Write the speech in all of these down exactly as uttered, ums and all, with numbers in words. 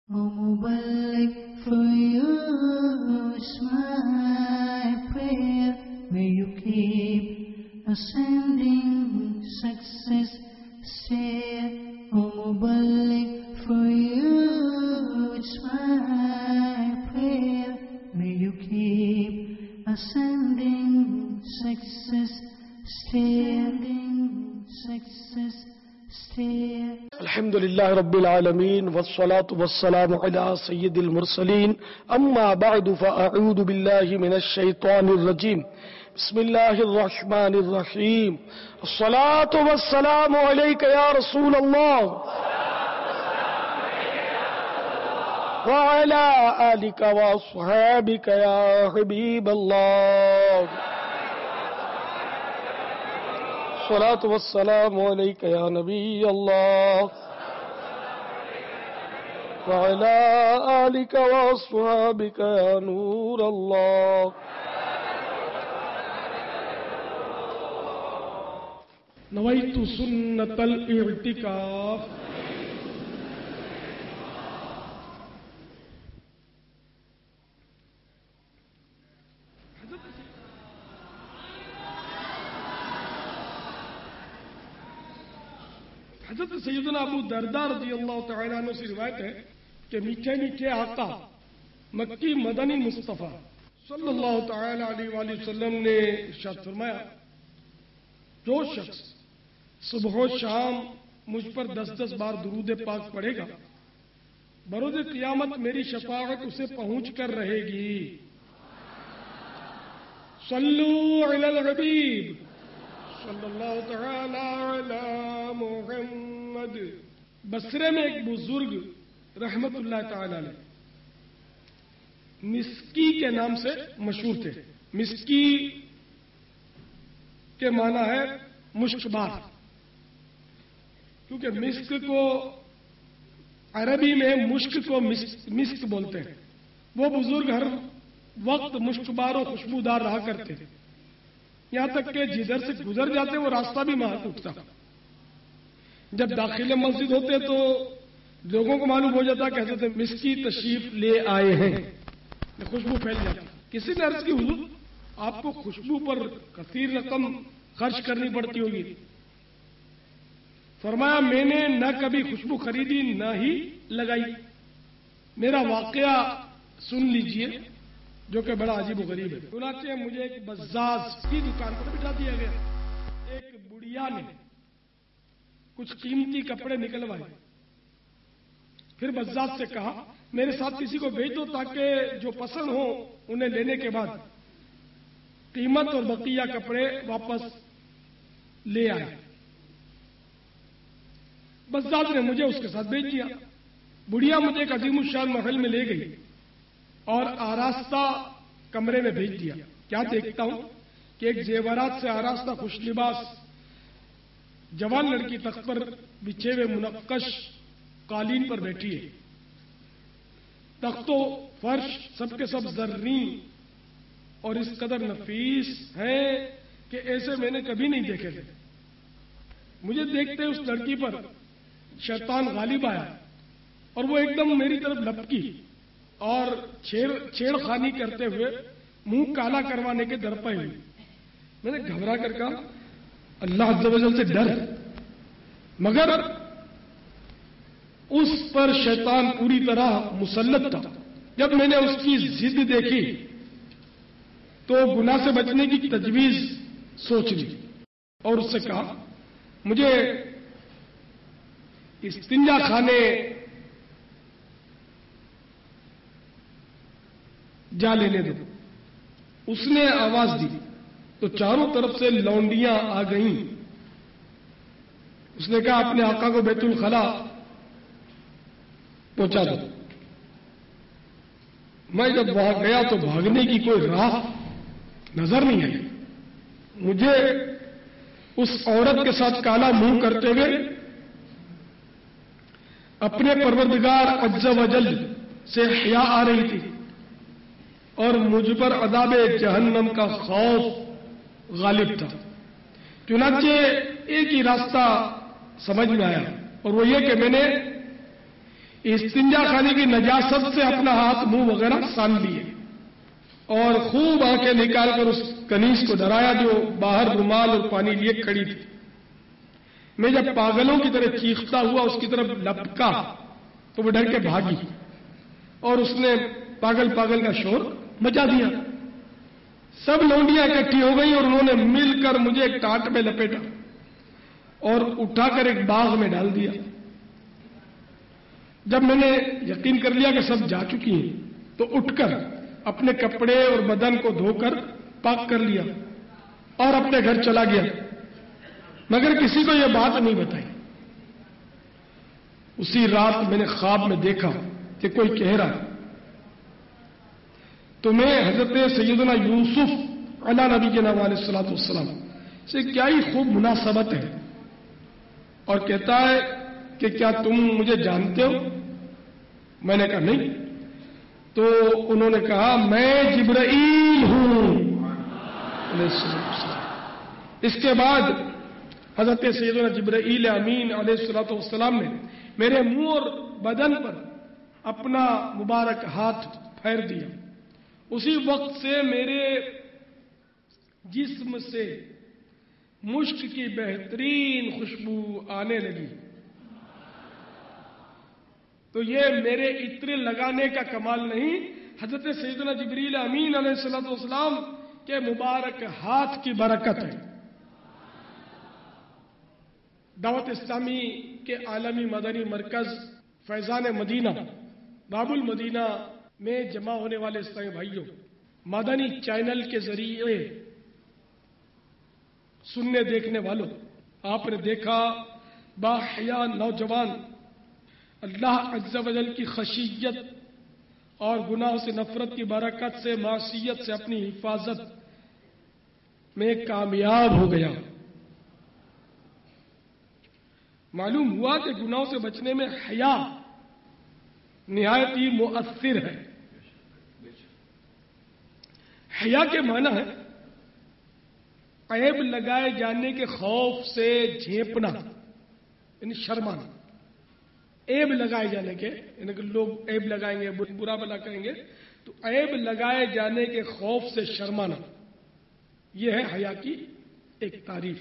O Muballigh, for you is my prayer. May you keep ascending success stair. O Muballigh, for you is my prayer. May you keep ascending success stair. Success stair. الحمد لله رب العالمين والصلاة والسلام على سيد المرسلين أما بعد فأعوذ بالله من الشيطان الرجيم بسم الله الرحمن الرحيم الصلاة والسلام عليك يا رسول الله وعلى آلك وأصحابك يا حبيب الله الصلاة والسلام عليك يا نبي الله وعلى آلك وأصحابك يا نور الله. نويت سنة الاعتكاف. حضرت سیدنا ابو درداء رضی اللہ تعالیٰ عنہ سے روایت ہے کہ میٹھے میٹھے آقا مکی مدنی مصطفیٰ صلی اللہ تعالی علیہ وآلہ وسلم نے ارشاد فرمایا، جو شخص صبح و شام مجھ پر دس دس بار درود پاک پڑھے گا، بروز قیامت میری شفاعت اسے پہنچ کر رہے گی. صلو علی الحبیب صلی اللہ تعالی علی محمد. بصرے میں ایک بزرگ رحمت اللہ تعالی علیہ مسکی کے نام سے مشہور تھے. مسکی کے معنی ہے مشک بار، کیونکہ مسک کو عربی میں مشک کو مسک بولتے ہیں. وہ بزرگ ہر وقت مشک بار و خوشبودار رہا کرتے تھے، یہاں تک کہ جدھر سے گزر جاتے وہ راستہ بھی مہک اٹھتا. جب داخل مسجد ہوتے تو لوگوں کو معلوم ہو جاتا کہ حضرت مسکی تشریف لے آئے ہیں، خوشبو پھیل جاتی. کسی نے عرض کی، حضور آپ کو خوشبو پر کثیر رقم خرچ کرنی پڑتی ہوگی. فرمایا، میں نے نہ کبھی خوشبو خریدی نہ ہی لگائی. میرا واقعہ سن لیجئے جو کہ بڑا عجیب و غریب ہے. چنانچہ مجھے ایک بزاز کی دکان پر بٹھا دیا گیا. ایک بڑھیا نے کچھ قیمتی کپڑے نکلوائے. پھر بزاز سے کہا، میرے ساتھ کسی کو بھیج دو تاکہ جو پسند ہو انہیں لینے کے بعد قیمت اور بقیہ کپڑے واپس لے آئے. بزاز نے مجھے اس کے ساتھ بھیج دیا. بڑھیا مجھے ایک عظیم الشان محل میں لے گئی اور آراستہ کمرے میں بھیج دیا. کیا دیکھتا ہوں کہ ایک زیورات سے آراستہ خوش لباس جوان لڑکی تخت پر بچھے ہوئے منقش قالین پر بیٹھی ہے. تخت و فرش سب کے سب زرین اور اس قدر نفیس ہیں کہ ایسے میں نے کبھی نہیں دیکھے تھے. مجھے دیکھتے اس لڑکی پر شیطان غالب آیا اور وہ ایک دم میری طرف لپکی اور چھیڑ خانی کرتے ہوئے منہ کالا کروانے کے درپے ہوئی. میں نے گھبرا کر کہا، اللہ عز و جل سے ڈر. مگر اس پر شیطان پوری طرح مسلط تھا. جب میں نے اس کی ضد دیکھی تو گناہ سے بچنے کی تجویز سوچ لی اور اس سے کہا، مجھے استنجا خانے جا لینے دو. اس نے آواز دی تو چاروں طرف سے لونڈیاں آ گئیں. اس نے کہا، اپنے آقا کو بیت الخلا پہنچا دو. میں جب وہاں گیا تو بھاگنے کی کوئی راہ نظر نہیں آئی. مجھے اس عورت کے ساتھ کالا منہ کرتے ہوئے اپنے پروردگار عز و جل سے حیا آ رہی تھی اور مجھ پر عذاب جہنم کا خوف غالب تھا. چنانچہ ایک ہی راستہ سمجھ میں آیا اور وہ یہ کہ میں نے استنجا خانے کی نجاست سے اپنا ہاتھ منہ وغیرہ سان لیے اور خوب آنکھیں نکال کر اس کنیز کو ڈرایا جو باہر رومال اور پانی لیے کھڑی تھی. میں جب پاگلوں کی طرح چیختا ہوا اس کی طرف لپکا تو وہ ڈر کے بھاگی اور اس نے پاگل پاگل کا شور مچا دیا. سب لونڈیاں اکٹھی ہو گئی اور انہوں نے مل کر مجھے ایک ٹانٹ میں لپیٹا اور اٹھا کر ایک باغ میں ڈال دیا. جب میں نے یقین کر لیا کہ سب جا چکی ہیں تو اٹھ کر اپنے کپڑے اور بدن کو دھو کر پاک کر لیا اور اپنے گھر چلا گیا، مگر کسی کو یہ بات نہیں بتائی. اسی رات میں نے خواب میں دیکھا کہ کوئی کہہ رہا تمہیں حضرت سیدنا یوسف علی نبی کے نام علیہ الصلوۃ والسلام سے کیا ہی خوب مناسبت ہے، اور کہتا ہے کہ کیا تم مجھے جانتے ہو؟ میں نے کہا نہیں. تو انہوں نے کہا میں جبرائیل ہوں علیہ السلام. اس کے بعد حضرت سیدنا جبرائیل امین علیہ الصلوۃ والسلام نے میرے منہ اور بدن پر اپنا مبارک ہاتھ پھیر دیا. اسی وقت سے میرے جسم سے مشک کی بہترین خوشبو آنے لگی. تو یہ میرے عطر لگانے کا کمال نہیں، حضرت سیدنا جبریل امین علیہ الصلوۃ والسلام کے مبارک ہاتھ کی برکت ہے. دعوت اسلامی کے عالمی مدنی مرکز فیضان مدینہ باب المدینہ میں جمع ہونے والے اسلامی بھائیوں، مدنی چینل کے ذریعے سننے دیکھنے والوں، آپ نے دیکھا باحیا نوجوان اللہ عز و جل کی خشیت اور گناہ سے نفرت کی برکت سے معصیت سے اپنی حفاظت میں کامیاب ہو گیا. معلوم ہوا کہ گناہوں سے بچنے میں حیا نہایت ہی مؤثر ہے. حیا کے معنی ہے عیب لگائے جانے کے خوف سے جھیپنا، یعنی شرمانا. عیب لگائے جانے کے یعنی کہ لوگ عیب لگائیں گے، برا بلا کہیں گے، تو عیب لگائے جانے کے خوف سے شرمانا، یہ ہے حیا کی ایک تعریف.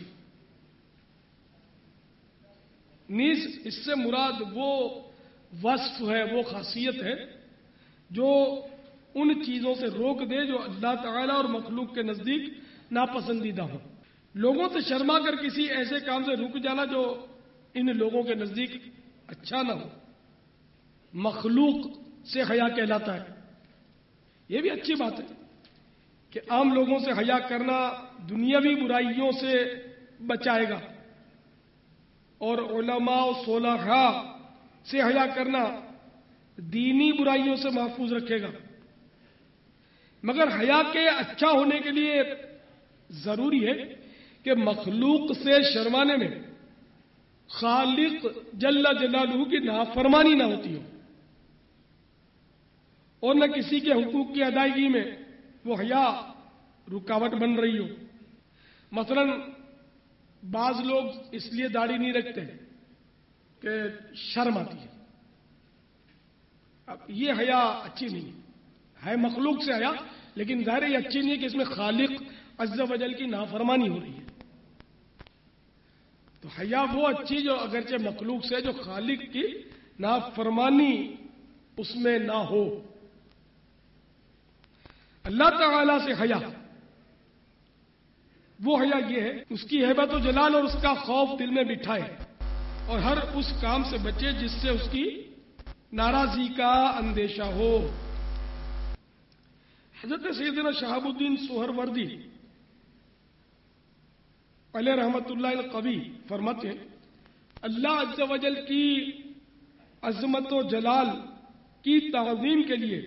نیز اس سے مراد وہ وصف ہے، وہ خاصیت ہے جو ان چیزوں سے روک دے جو اللہ تعالیٰ اور مخلوق کے نزدیک ناپسندیدہ ہو. لوگوں سے شرما کر کسی ایسے کام سے رک جانا جو ان لوگوں کے نزدیک اچھا نہ ہو، مخلوق سے حیا کہلاتا ہے. یہ بھی اچھی بات ہے کہ عام لوگوں سے حیا کرنا دنیاوی برائیوں سے بچائے گا، اور علماء و صلحاء سے حیا کرنا دینی برائیوں سے محفوظ رکھے گا. مگر حیا کے اچھا ہونے کے لیے ضروری ہے کہ مخلوق سے شرمانے میں خالق جل جلالہ کی نافرمانی نہ ہوتی ہو، اور نہ کسی کے حقوق کی ادائیگی میں وہ حیا رکاوٹ بن رہی ہو. مثلا بعض لوگ اس لیے داڑھی نہیں رکھتے کہ شرم آتی ہے. اب یہ حیا اچھی نہیں ہے، مخلوق سے حیا، لیکن ظاہر یہ اچھی نہیں ہے کہ اس میں خالق عز و جل کی نافرمانی ہو رہی ہے. تو حیا وہ اچھی جو اگرچہ مخلوق سے، جو خالق کی نافرمانی اس میں نہ ہو. اللہ تعالی سے حیا، وہ حیا یہ ہے اس کی ہیبت و جلال اور اس کا خوف دل میں بٹھائے اور ہر اس کام سے بچے جس سے اس کی ناراضی کا اندیشہ ہو. حضرت سیدنا شہاب الدین سہروردی علیہ رحمت اللہ القوی فرماتے ہیں اللہ عز و جل کی عظمت و جلال کی تعظیم کے لیے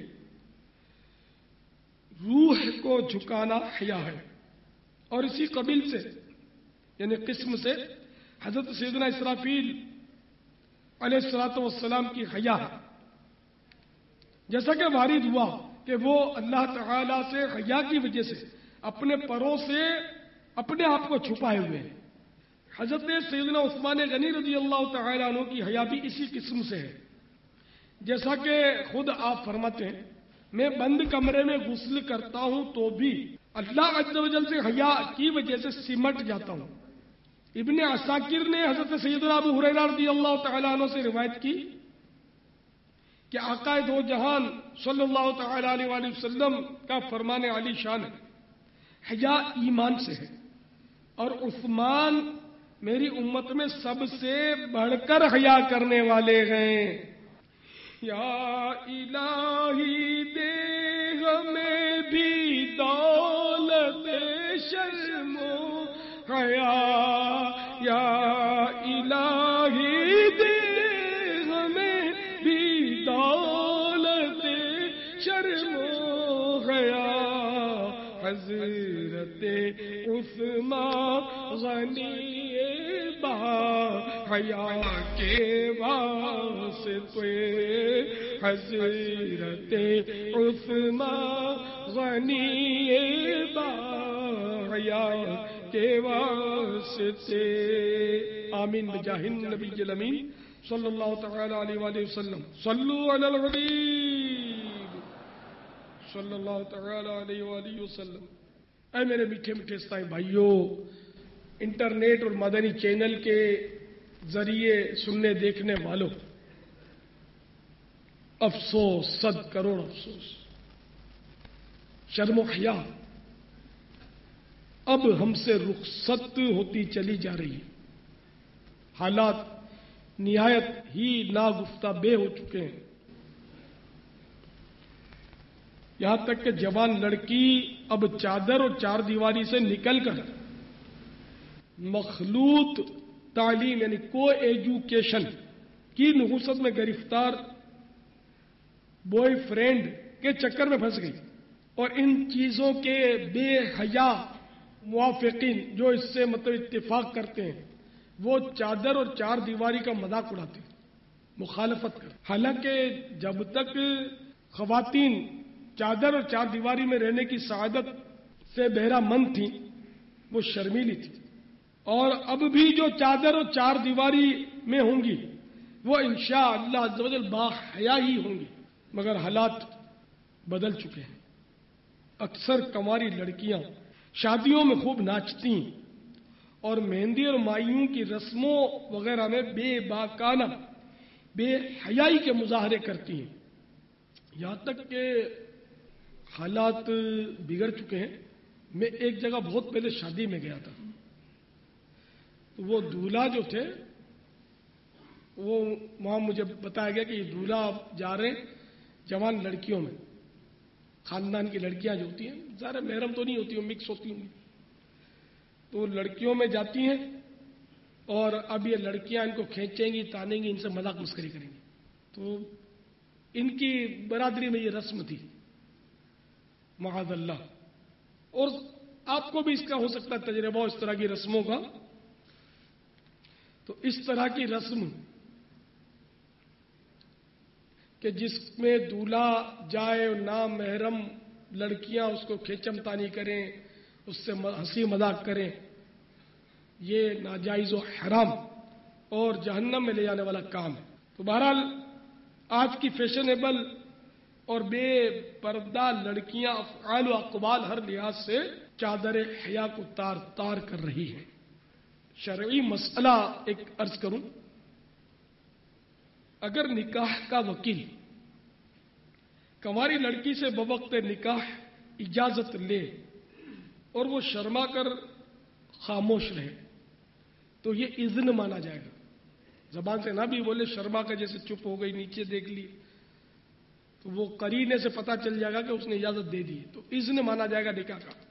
روح کو جھکانا حیا ہے. اور اسی قبیل سے یعنی قسم سے حضرت سیدنا اسرافیل علیہ الصلوۃ والسلام کی حیا ہے. جیسا کہ وارد ہوا کہ وہ اللہ تعالی سے حیا کی وجہ سے اپنے پروں سے اپنے آپ کو چھپائے ہوئے ہیں. حضرت سیدنا عثمان غنی رضی اللہ تعالی عنہ کی حیا بھی اسی قسم سے ہے. جیسا کہ خود آپ فرماتے ہیں میں بند کمرے میں غسل کرتا ہوں تو بھی اللہ عز و جل سے حیا کی وجہ سے سمٹ جاتا ہوں. ابن عساکر نے حضرت سیدنا ابو ہریرہ رضی اللہ تعالیٰ عنہ سے روایت کی کہ آقا دو جہان صلی اللہ تعالی علیہ وآلہ وسلم کا فرمان علی شان ہے حیا ایمان سے ہے اور عثمان میری امت میں سب سے بڑھ کر حیا کرنے والے ہیں. یا الہی دے ہمیں بھی دولت شرم و حیا یا الہی دے ہمیں بھی دولت شرم و حیا. حضرت عثمان غنی با حیا کے واسطے حضرت عثمان غنی با حیا کے واسطے. آمین بجاہ النبی الامین صلی اللہ تعالی علیہ وآلہ وسلم. صلو علی الحبیب صلی اللہ تعالی علیہ وآلہ وسلم. اے میرے میٹھے میٹھے اسلامی بھائیوں، انٹرنیٹ اور مدنی چینل کے ذریعے سننے دیکھنے والوں، افسوس، صد کروڑ افسوس، شرم و حیا اب ہم سے رخصت ہوتی چلی جا رہی ہے. حالات نہایت ہی ناگفتہ بے ہو چکے ہیں. یہاں تک کہ جوان لڑکی اب چادر اور چار دیواری سے نکل کر مخلوط تعلیم یعنی کو ایجوکیشن کی نحوست میں گرفتار بوائے فرینڈ کے چکر میں پھنس گئی اور ان چیزوں کے بے حیا موافقین جو اس سے مطلب اتفاق کرتے ہیں وہ چادر اور چار دیواری کا مذاق اڑاتے ہیں، مخالفت کرتے. حالانکہ جب تک خواتین چادر اور چار دیواری میں رہنے کی سعادت سے بہرہ مند تھیں وہ شرمیلی تھی، اور اب بھی جو چادر اور چار دیواری میں ہوں گی وہ انشاءاللہ عز و جل باحیا ہی ہوں گی. مگر حالات بدل چکے ہیں. اکثر کنواری لڑکیاں شادیوں میں خوب ناچتی ہیں اور مہندی اور مائیوں کی رسموں وغیرہ میں بے باکانہ بے حیائی کے مظاہرے کرتی ہیں. یہاں تک کہ حالات بگڑ چکے ہیں. میں ایک جگہ بہت پہلے شادی میں گیا تھا، تو وہ دولہا جو تھے وہ وہاں مجھے بتایا گیا کہ یہ دولہا جا رہے ہیں جوان لڑکیوں میں، خاندان کی لڑکیاں جو ہوتی ہیں ظاہر محرم تو نہیں ہوتی ہیں، مکس ہوتی ہوں گی، تو لڑکیوں میں جاتی ہیں اور اب یہ لڑکیاں ان کو کھینچیں گی، تانیں گی، ان سے مذاق مسکری کریں گی. تو ان کی برادری میں یہ رسم تھی معاذ اللہ. اور آپ کو بھی اس کا ہو سکتا ہے تجربہ اس طرح کی رسموں کا. تو اس طرح کی رسم کہ جس میں دولہا جائے اور نام محرم لڑکیاں اس کو کھینچم تانی کریں، اس سے ہنسی مذاق کریں، یہ ناجائز و حرام اور جہنم میں لے جانے والا کام ہے. تو بہرحال آج کی فیشنیبل اور بے پردہ لڑکیاں افعال و اقوال ہر لحاظ سے چادر حیا کو تار تار کر رہی ہیں. شرعی مسئلہ ایک عرض کروں، اگر نکاح کا وکیل کنواری لڑکی سے بوقت نکاح اجازت لے اور وہ شرما کر خاموش رہے تو یہ اذن مانا جائے گا. زبان سے نہ بھی بولے، شرما کا جیسے چپ ہو گئی، نیچے دیکھ لی، تو وہ قرینے سے پتہ چل جائے گا کہ اس نے اجازت دے دی، تو اذن مانا جائے گا نکاح کا.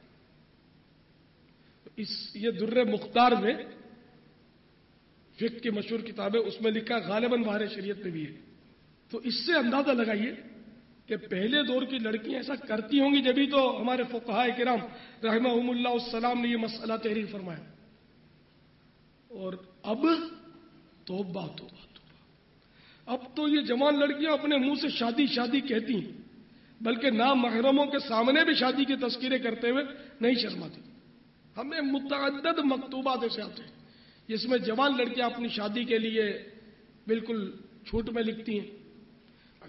اس یہ در مختار میں فقہ کی مشہور کتاب ہے، اس میں لکھا غالباً باہر شریعت میں بھی ہے. تو اس سے اندازہ لگائیے کہ پہلے دور کی لڑکیاں ایسا کرتی ہوں گی، جبھی تو ہمارے فقہاء کرام رحمہم اللہ السلام نے یہ مسئلہ تحریر فرمایا. اور اب توبہ توبہ توبہ، اب تو یہ جوان لڑکیاں اپنے منہ سے شادی شادی کہتی ہیں، بلکہ نامحرموں کے سامنے بھی شادی کی تذکرے کرتے ہوئے نہیں شرماتی. ہمیں متعدد مکتوبات ایسے آتے ہیں جس میں جوان لڑکیاں اپنی شادی کے لیے بالکل چھوٹ میں لکھتی ہیں.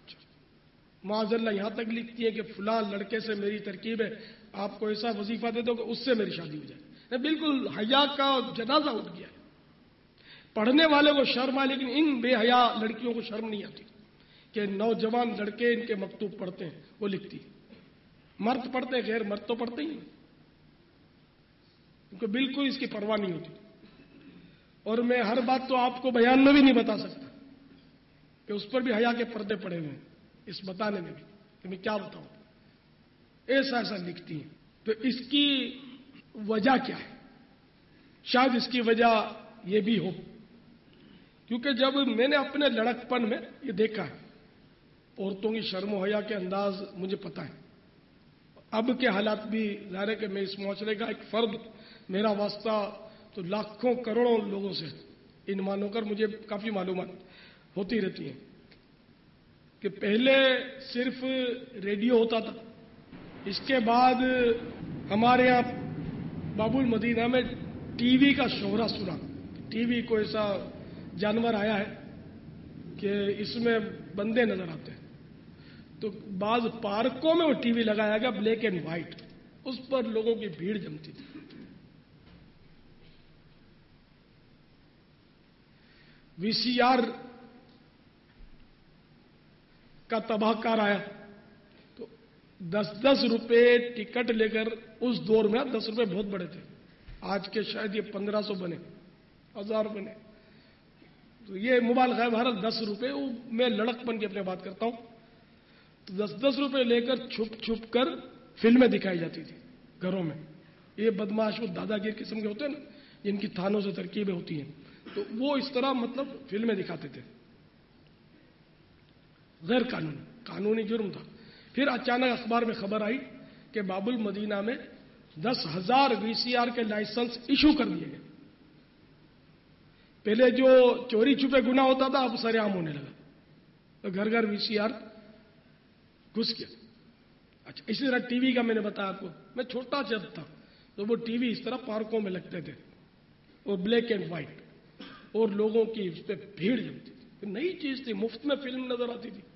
معاذ اللہ یہاں تک لکھتی ہیں کہ فلاں لڑکے سے میری ترکیب ہے، آپ کو ایسا وظیفہ دے دو کہ اس سے میری شادی ہو جائے۔ بالکل حیا کا جنازہ اٹھ گیا ہے۔ پڑھنے والے کو شرم آئے، لیکن ان بے حیا لڑکیوں کو شرم نہیں آتی کہ نوجوان لڑکے ان کے مکتوب پڑھتے ہیں، وہ لکھتی۔ مرد پڑھتے ہیں، غیر مرد تو پڑھتے ہی نہیں، ان کو بالکل اس کی پرواہ نہیں ہوتی۔ اور میں ہر بات تو آپ کو بیان میں بھی نہیں بتا سکتا کہ اس پر بھی حیا کے پردے پڑے ہوئے ہیں، اس بتانے میں بھی کہ میں کیا بتاؤں، ایسا ایسا لکھتی ہیں۔ تو اس کی وجہ کیا ہے؟ شاید اس کی وجہ یہ بھی ہو، کیونکہ جب میں نے اپنے لڑکپن میں یہ دیکھا ہے، عورتوں کی شرم و حیا کے انداز مجھے پتا ہے، اب کے حالات بھی ظاہر ہے کہ میں اس معاشرے کا ایک فرد، میرا واسطہ تو لاکھوں کروڑوں لوگوں سے، ان مانو کر مجھے کافی معلومات ہوتی رہتی ہیں کہ پہلے صرف ریڈیو ہوتا تھا، اس کے بعد ہمارے یہاں باب المدینہ میں ٹی وی کا شہرہ سنا۔ ٹی وی کو ایسا جانور آیا ہے کہ اس میں بندے نظر آتے ہیں، تو بعض پارکوں میں وہ ٹی وی لگایا گیا بلیک اینڈ وائٹ، اس پر لوگوں کی بھیڑ جمتی تھی۔ وی سی آر کا تباہ کار آیا تو دس دس روپے ٹکٹ لے کر، اس دور میں دس روپے بہت بڑے تھے، آج کے شاید یہ پندرہ سو بنے، ہزار بنے، تو یہ موبائل غائب ہر دس روپے، میں لڑک پن کی اپنے بات کرتا ہوں، تو دس دس روپے لے کر چھپ چھپ کر فلمیں دکھائی جاتی تھی گھروں میں۔ یہ بدماش وہ دادا گیر قسم کے ہوتے ہیں نا، جن کی تھانوں سے ترکیبیں ہوتی ہیں، تو وہ اس طرح مطلب فلمیں دکھاتے تھے، غیر قانونی قانونی جرم تھا۔ پھر اچانک اخبار میں خبر آئی کہ باب المدینہ میں دس ہزار وی سی آر کے لائسنس ایشو کر دیے گئے۔ پہلے جو چوری چھپے گناہ ہوتا تھا اب سر عام ہونے لگا، تو گھر گھر وی سی آر گھس گیا۔ اچھا، اسی طرح ٹی وی کا میں نے بتایا آپ کو، میں چھوٹا چب تھا تو وہ ٹی وی اس طرح پارکوں میں لگتے تھے، اور بلیک اینڈ وائٹ، اور لوگوں کی اس پہ بھیڑ جمتی تھی، نئی چیز تھی، مفت میں فلم نظر آتی تھی۔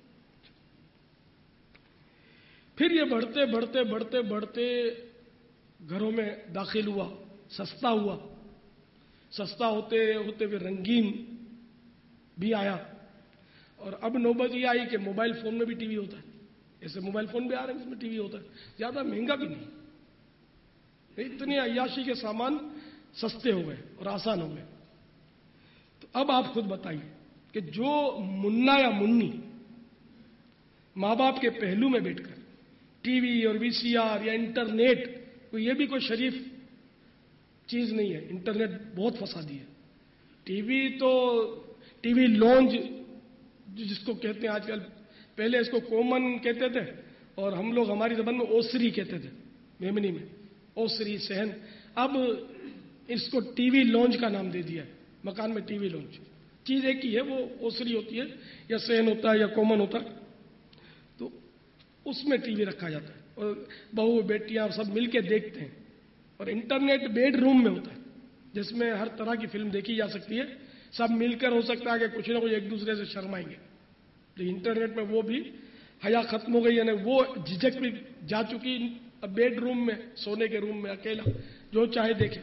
پھر یہ بڑھتے بڑھتے بڑھتے بڑھتے گھروں میں داخل ہوا، سستا ہوا، سستا ہوتے ہوتے ہوئے رنگین بھی آیا، اور اب نوبت یہ آئی کہ موبائل فون میں بھی ٹی وی ہوتا ہے، ایسے موبائل فون بھی آ رہے ہیں جس میں ٹی وی ہوتا ہے، زیادہ مہنگا بھی نہیں، اتنے عیاشی کے سامان سستے ہو گئے اور آسان ہو گئے۔ تو اب آپ خود بتائیے کہ جو منا یا منی ماں باپ کے پہلو میں بیٹھ کر ٹی وی اور وی سی آر یا انٹرنیٹ، یہ بھی کوئی شریف چیز نہیں ہے، انٹرنیٹ بہت فسادی ہے۔ ٹی وی تو ٹی وی لونج جس کو کہتے ہیں آج کل، پہلے اس کو کومن کہتے تھے، اور ہم لوگ ہماری زبان میں اوسری کہتے تھے، میمنی میں اوسری صحن، اب اس کو ٹی وی لونج کا نام دے دیا ہے، مکان میں ٹی وی لونج، چیز ایک ہی ہے، وہ اوسری ہوتی ہے یا صحن ہوتا ہے یا کومن ہوتا ہے، تو اس میں ٹی وی رکھا جاتا ہے اور بہو بیٹیاں سب مل کے دیکھتے ہیں، اور انٹرنیٹ بیڈ روم میں ہوتا ہے جس میں ہر طرح کی فلم دیکھی جا سکتی ہے، سب مل کر ہو سکتا ہے کہ کچھ نہ کچھ ایک دوسرے سے شرمائیں گے، لیکن انٹرنیٹ میں وہ بھی حیا ختم ہو گئی، یعنی وہ جھجک بھی جا چکی، اب بیڈ روم میں، سونے کے روم میں اکیلا جو چاہے دیکھے۔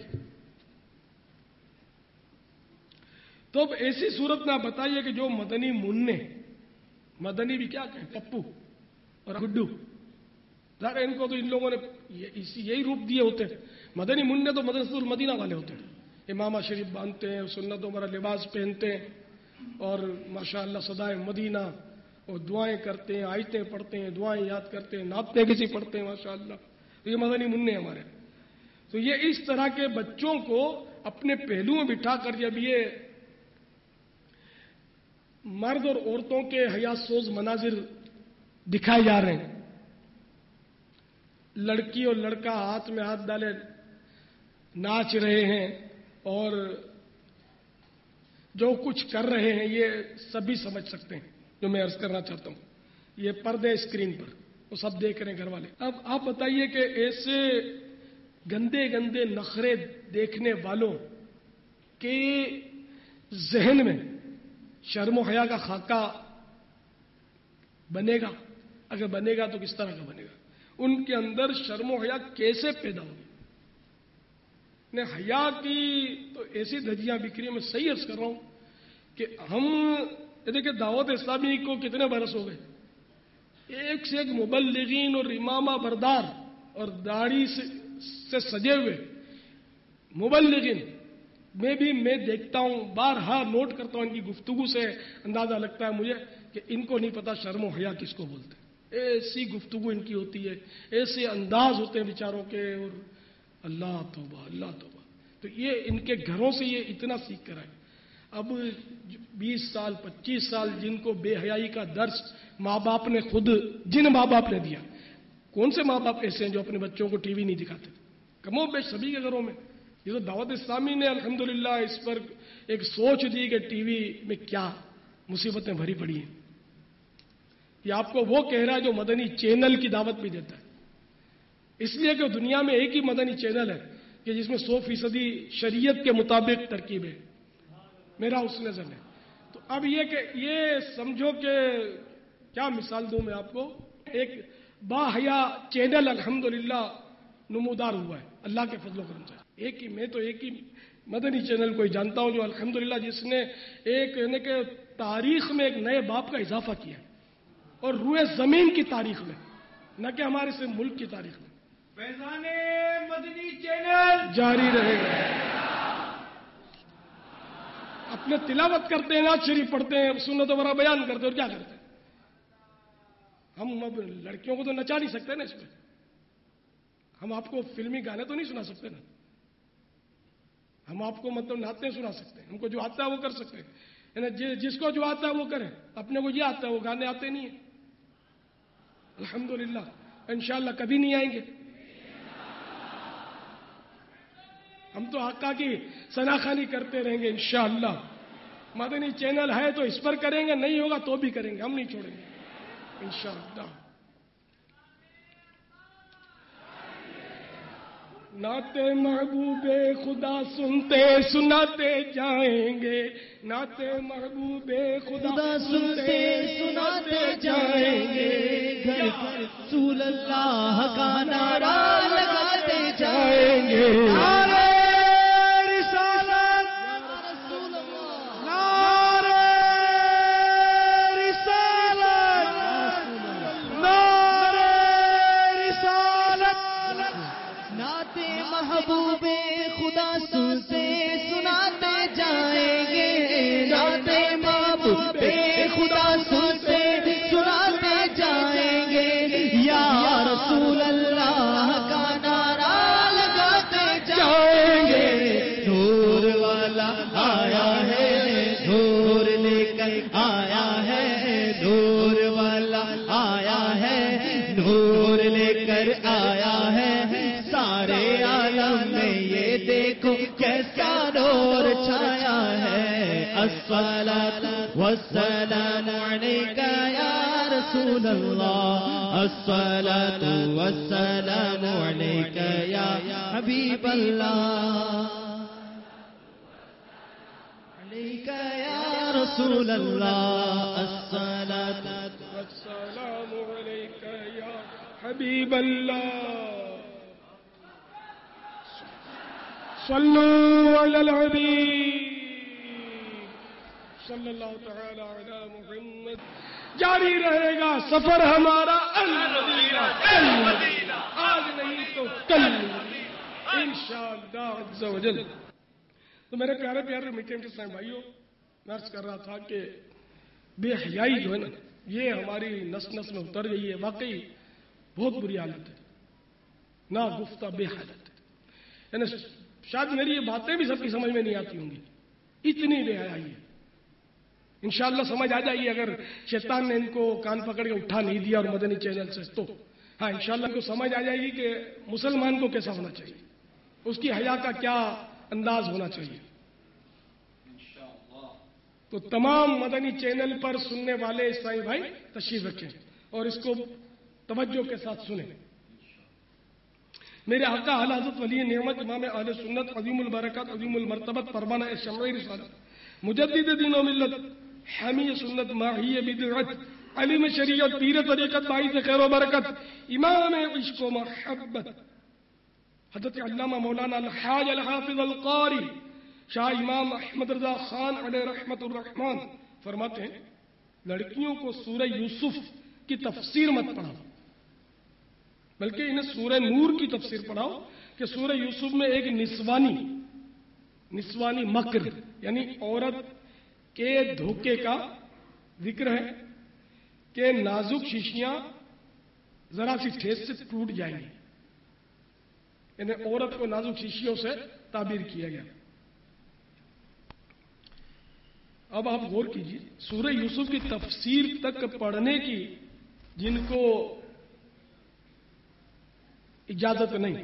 تو اب ایسی صورت میں آپ بتائیے کہ جو مدنی منع، مدنی بھی کیا کہیں، پپو اور گڈو، ظاہر ان کو تو ان لوگوں نے یہی روپ دیے ہوتے ہیں، مدنی منع تو مدرسۃ المدینہ والے ہوتے ہیں، امامہ شریف باندھتے ہیں، سنتوں والا لباس پہنتے ہیں، اور ماشاءاللہ صدائے مدینہ، اور دعائیں کرتے ہیں، آیتیں پڑھتے ہیں، دعائیں یاد کرتے ہیں، نعتیں کسی پڑھتے ہیں، ماشاءاللہ، تو یہ مدنی منع ہمارے۔ تو یہ اس طرح کے بچوں کو اپنے پہلو میں بٹھا کر جب یہ مرد اور عورتوں کے حیا سوز مناظر دکھائے جا رہے ہیں، لڑکی اور لڑکا ہاتھ میں ہاتھ ڈالے ناچ رہے ہیں، اور جو کچھ کر رہے ہیں یہ سبھی سمجھ سکتے ہیں جو میں عرض کرنا چاہتا ہوں، یہ پردے اسکرین پر وہ سب دیکھ رہے ہیں گھر والے۔ اب آپ بتائیے کہ ایسے گندے گندے نخرے دیکھنے والوں کے ذہن میں شرم و حیا کا خاکہ بنے گا؟ اگر بنے گا تو کس طرح کا بنے گا؟ ان کے اندر شرم و حیا کیسے پیدا ہوگی؟ نے حیا کی تو ایسی دھجیاں بکری، میں صحیح عرض کر رہا ہوں کہ ہم دیکھیں دعوت اسلامی کو کتنے برس ہو گئے، ایک سے ایک مبلغین اور امامہ بردار اور داڑھی سے, سے سجے ہوئے مبلغین میں بھی میں دیکھتا ہوں، بارہا نوٹ کرتا ہوں، ان کی گفتگو سے اندازہ لگتا ہے مجھے کہ ان کو نہیں پتا شرم و حیا کس کو بولتے ہیں۔ ایسی گفتگو ان کی ہوتی ہے، ایسے انداز ہوتے ہیں بیچاروں کے، اور اللہ توبہ اللہ توبہ۔ تو یہ ان کے گھروں سے یہ اتنا سیکھ کر آئے۔ اب بیس سال پچیس سال جن کو بے حیائی کا درس ماں باپ نے خود، جن ماں باپ نے دیا، کون سے ماں باپ ایسے ہیں جو اپنے بچوں کو ٹی وی نہیں دکھاتے؟ کم و بیش سبھی کے گھروں میں۔ یہ تو دعوت اسلامی نے الحمدللہ اس پر ایک سوچ دی کہ ٹی وی میں کیا مصیبتیں بھری پڑی ہیں۔ یہ آپ کو وہ کہہ رہا ہے جو مدنی چینل کی دعوت بھی دیتا ہے، اس لیے کہ دنیا میں ایک ہی مدنی چینل ہے کہ جس میں سو فیصدی شریعت کے مطابق ترکیب ہے، میرا اس نظر ہے۔ تو اب یہ کہ یہ سمجھو کہ کیا مثال دوں میں آپ کو، ایک باحیا چینل الحمدللہ نمودار ہوا ہے اللہ کے فضل و کرم سے۔ ایک ہی میں تو ایک ہی مدنی چینل کو ہی جانتا ہوں جو الحمدللہ جس نے ایک یعنی کہ تاریخ میں ایک نئے باب کا اضافہ کیا، اور روئے زمین کی تاریخ میں، نہ کہ ہمارے سے ملک کی تاریخ میں۔ فیضان مدنی چینل جاری رہے گا۔ اپنے تلاوت کرتے ہیں، نعت شریف پڑھتے ہیں، سنت وغیرہ بیان کرتے ہیں، اور کیا کرتے ہیں؟ ہم اب لڑکیوں کو تو نچا نہیں سکتے نا اس میں، ہم آپ کو فلمی گانے تو نہیں سنا سکتے نا، ہم آپ کو مطلب نعتیں سنا سکتے ہیں، ہم کو جو آتا ہے وہ کر سکتے ہیں، یعنی جس کو جو آتا ہے وہ کرے، اپنے کو یہ آتا ہے وہ گانے آتے نہیں ہیں الحمدللہ، انشاءاللہ کبھی نہیں آئیں گے۔ ہم تو آقا کی ثناخوانی کرتے رہیں گے انشاءاللہ۔ مدنی چینل ہے تو اس پر کریں گے، نہیں ہوگا تو بھی کریں گے، ہم نہیں چھوڑیں گے انشاءاللہ۔ نعت محبوب خدا سنتے سناتے جائیں گے، نعت محبوب خدا سنتے سناتے جائیں گے، گھر گھر رسول اللہ کا نعرہ لگاتے جائیں گے۔ نعرہ رسالت، نعرہ رسالت، نعرہ رسالت۔ نعت محبوب خدا سنتے سناتے جائیں گے، نعت محبوب خدا سنتے سناتے جائیں گے، یا رسول اللہ کا نعرہ لگاتے جائیں گے۔ نور والا آیا ہے، نور لے کر آیا ہے، نور والا آیا ہے، نور لے کر آیا ہے، سارے عالم میں یہ دیکھو کیسا نور چھایا ہے۔ الصلاۃ والسلام علیک یا رسول اللہ، الصلاۃ والسلام علیک یا حبیب اللہ، علیک یا رسول اللہ، الصلاۃ والسلام علیک یا حبیب اللہ۔ صلو علی الحبیب صلی اللہ تعالی علی محمد۔ جاری رہے گا سفر ہمارا المدینہ، المدینہ، آج نہیں تو کل انشاءاللہ عز و جل۔ تو میرے پیارے پیارے میٹھے میٹھے اسلام بھائیوں، میں عرض کر رہا تھا کہ بے حیائی جو ہے نا، یہ ہماری نس نس میں اتر گئی ہے، واقعی بہت بری حالت ہے، نہ گفتہ بے حالت ہے، یعنی شاید میری یہ باتیں بھی سب کی سمجھ میں نہیں آتی ہوں گی، اتنی بے حیائی ہے۔ انشاءاللہ سمجھ آ جائیے اگر شیطان نے ان کو کان پکڑ کے اٹھا نہیں دیا اور مدنی چینل سے، تو ہاں انشاءاللہ ان کو سمجھ آ جائے گی کہ مسلمان کو کیسا ہونا چاہیے، اس کی حیا کا کیا انداز ہونا چاہیے۔ تو تمام مدنی چینل پر سننے والے اسلامی بھائی تشریف رکھیں اور اس کو توجہ کے ساتھ سنیں۔ میرے آقا اعلی حضرت ولی نعمت امام اہل سنت عظیم البرکات عظیم المرتبت پروانہ شمع رسالت مجدد دین و ملت حامی سنت ماہی بدعت علم شریعت، پیر طریقت، باعث خیر و برکت، امام عشق و محبت حضرت علامہ مولانا الحاج الحافظ القاری شاہ امام احمد رضا خان علیہ رحمت الرحمان فرماتے ہیں لڑکیوں کو سورہ یوسف کی تفسیر مت پڑھاؤ، بلکہ انہیں سورہ نور کی تفسیر پڑھاؤ کہ سورہ یوسف میں ایک نسوانی نسوانی مکر یعنی عورت کے دھوکے کا ذکر ہے کہ نازک شیشیاں ذرا سی ٹھیس سے ٹوٹ جائیں گی، یعنی عورت کو نازک شیشیوں سے تعبیر کیا گیا۔ اب آپ غور کیجیے، سورہ یوسف کی تفسیر تک پڑھنے کی جن کو اجازت نہیں،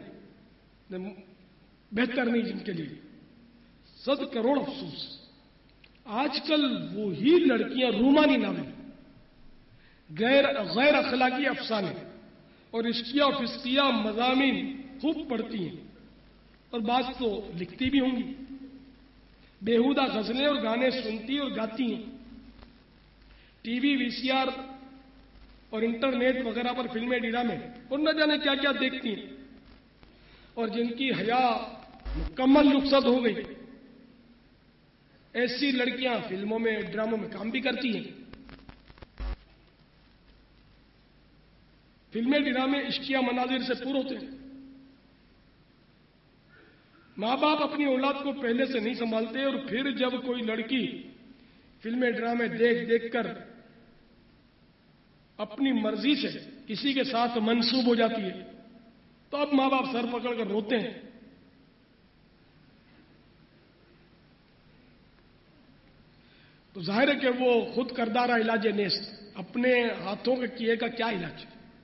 بہتر نہیں جن کے لیے، صد کروڑ افسوس۔ آج کل وہی لڑکیاں رومانی ناول، غیر غیر اخلاقی افسانے اور عشقیہ و فسقیہ مضامین خوب پڑھتی ہیں، اور بعض تو لکھتی بھی ہوں گی، بیہودہ غزلیں اور گانے سنتی اور گاتی ہیں، TV, VCR اور انٹرنیٹ وغیرہ پر فلمیں، ڈرامے اور نہ جانے کیا کیا دیکھتی ہیں، اور جن کی حیا مکمل رخصت ہو گئی، ایسی لڑکیاں فلموں میں، ڈراموں میں کام بھی کرتی ہیں۔ فلمیں، ڈرامے عشقیہ مناظر سے پور ہوتے ہیں۔ ماں باپ اپنی اولاد کو پہلے سے نہیں سنبھالتے، اور پھر جب کوئی لڑکی فلمیں، ڈرامے دیکھ دیکھ کر اپنی مرضی سے کسی کے ساتھ منسوب ہو جاتی ہے تو اب ماں باپ سر پکڑ کر روتے ہیں۔ تو ظاہر ہے کہ وہ خود کردارہ علاج نیست، اپنے ہاتھوں کے کیے کا کیا علاج؟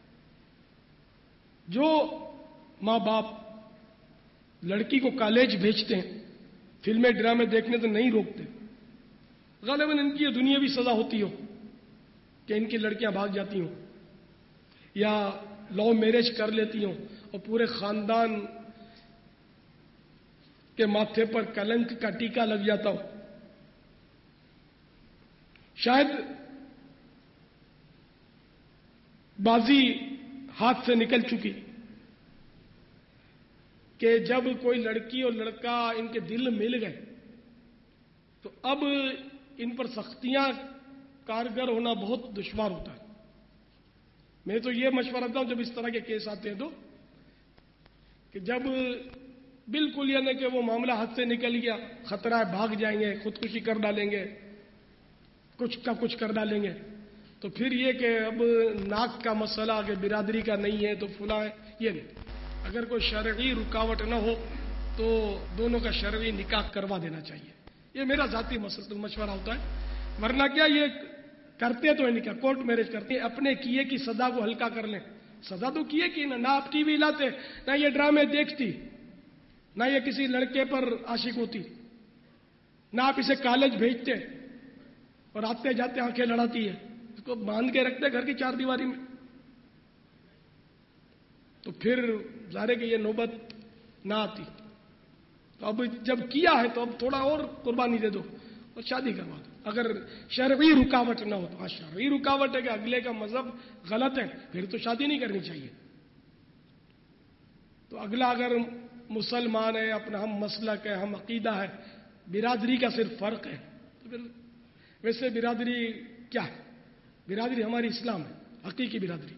جو ماں باپ لڑکی کو کالج بھیجتے ہیں، فلمیں، ڈرامے دیکھنے سے نہیں روکتے، غالباً ان کی یہ دنیاوی سزا ہوتی ہو کہ ان کی لڑکیاں بھاگ جاتی ہوں یا لو میرج کر لیتی ہوں اور پورے خاندان کے ماتھے پر کلنک کا ٹیکا لگ جاتا ہو۔ شاید بازی ہاتھ سے نکل چکی کہ جب کوئی لڑکی اور لڑکا ان کے دل مل گئے تو اب ان پر سختیاں کارگر ہونا بہت دشوار ہوتا ہے۔ میں تو یہ مشورہ دیتا ہوں جب اس طرح کے کیس آتے ہیں تو کہ جب بالکل یعنی کہ وہ معاملہ ہاتھ سے نکل گیا، خطرہ ہے بھاگ جائیں گے، خودکشی کر ڈالیں گے، کچھ کا کچھ کر ڈالیں گے، تو پھر یہ کہ اب ناک کا مسئلہ کہ برادری کا نہیں ہے تو فلاں ہے، یہ نہیں۔ اگر کوئی شرعی رکاوٹ نہ ہو تو دونوں کا شرعی نکاح کروا دینا چاہیے، یہ میرا ذاتی مشورہ ہوتا ہے۔ ورنہ کیا یہ کرتے تو ہے نکاح، کورٹ میرج کرتے ہیں، اپنے کیے کی سزا کو ہلکا کر لیں۔ سزا تو کیے کی نہ آپ ٹی وی لاتے، نہ یہ ڈرامے دیکھتی، نہ یہ کسی لڑکے پر عاشق ہوتی، نہ آپ اسے کالج بھیجتے اور آتے جاتے آنکھیں لڑاتی ہے، اس کو باندھ کے رکھتے گھر کی چار دیواری میں، تو پھر ظاہر ہے کہ یہ نوبت نہ آتی۔ تو اب جب کیا ہے تو اب تھوڑا اور قربانی دے دو اور شادی کروا دو، اگر شرعی رکاوٹ نہ ہو تو۔ ہاں شرعی رکاوٹ ہے کہ اگلے کا مذہب غلط ہے، پھر تو شادی نہیں کرنی چاہیے۔ تو اگلا اگر مسلمان ہے، اپنا ہم مسلک ہے، ہم عقیدہ ہے، برادری کا صرف فرق ہے، تو پھر ویسے برادری کیا ہے؟ برادری ہماری اسلام ہے، حقیقی برادری۔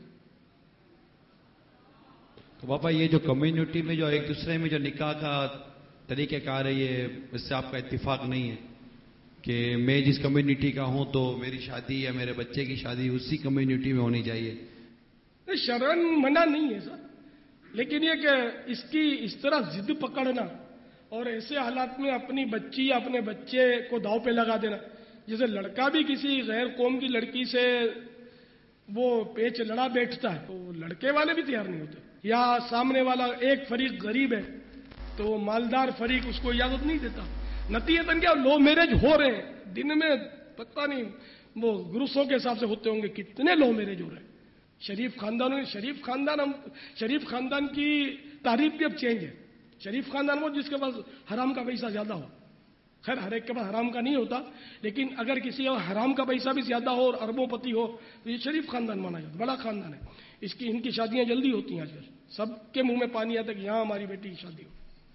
تو باپا یہ جو کمیونٹی میں جو ایک دوسرے میں جو نکاح کا طریقہ کار ہے، یہ اس سے آپ کا اتفاق نہیں ہے کہ میں جس کمیونٹی کا ہوں تو میری شادی یا میرے بچے کی شادی اسی کمیونٹی میں ہونی چاہیے؟ شرعن منع نہیں ہے سر، لیکن یہ کہ اس کی اس طرح ضد پکڑنا اور ایسے حالات میں اپنی بچی یا اپنے بچے کو داؤ پہ لگا دینا، جیسے لڑکا بھی کسی غیر قوم کی لڑکی سے وہ پیچ لڑا بیٹھتا ہے تو لڑکے والے بھی تیار نہیں ہوتے، یا سامنے والا ایک فریق غریب ہے تو مالدار فریق اس کو اجازت نہیں دیتا۔ نتیجتاً کیا لو میرج ہو رہے ہیں، دن میں پتہ نہیں وہ گروسوں کے حساب سے ہوتے ہوں گے کتنے لو میرج ہو رہے ہیں۔ شریف خاندانوں شریف خاندان ہم شریف خاندان کی تعریف بھی اب چینج ہے۔ شریف خاندان وہ جس کے پاس حرام کا پیسہ زیادہ ہو، خیر ہر ایک کے پاس حرام کا نہیں ہوتا، لیکن اگر کسی کا حرام کا پیسہ بھی زیادہ ہو اور اربوں پتی ہو تو یہ شریف خاندان مانا جاتا، بڑا خاندان ہے، اس کی ان کی شادیاں جلدی ہوتی ہیں آج کل، سب کے منہ میں پانی آتا ہے کہ یہاں ہماری بیٹی کی شادی ہو،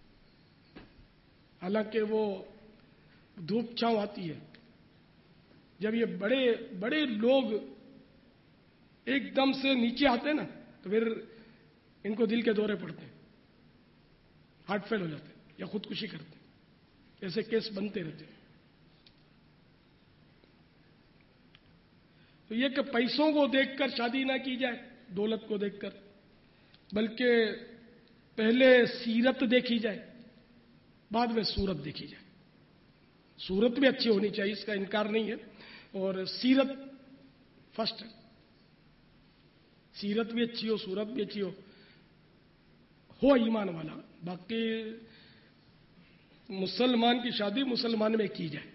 حالانکہ وہ دھوپ چھاؤں آتی ہے جب یہ بڑے بڑے لوگ ایک دم سے نیچے آتے ہیں نا تو پھر ان کو دل کے دورے پڑتے ہیں، ہارٹ فیل ہو جاتے ہیں یا خودکشی کرتے ہیں، ایسے کیس بنتے رہتے ہیں۔ تو یہ کہ پیسوں کو دیکھ کر شادی نہ کی جائے، دولت کو دیکھ کر، بلکہ پہلے سیرت دیکھی جائے، بعد میں صورت دیکھی جائے۔ صورت بھی اچھی ہونی چاہیے، اس کا انکار نہیں ہے، اور سیرت فرسٹ ہے، سیرت بھی اچھی ہو، صورت بھی اچھی ہو ہو ایمان والا، باقی مسلمان کی شادی مسلمان میں کی جائے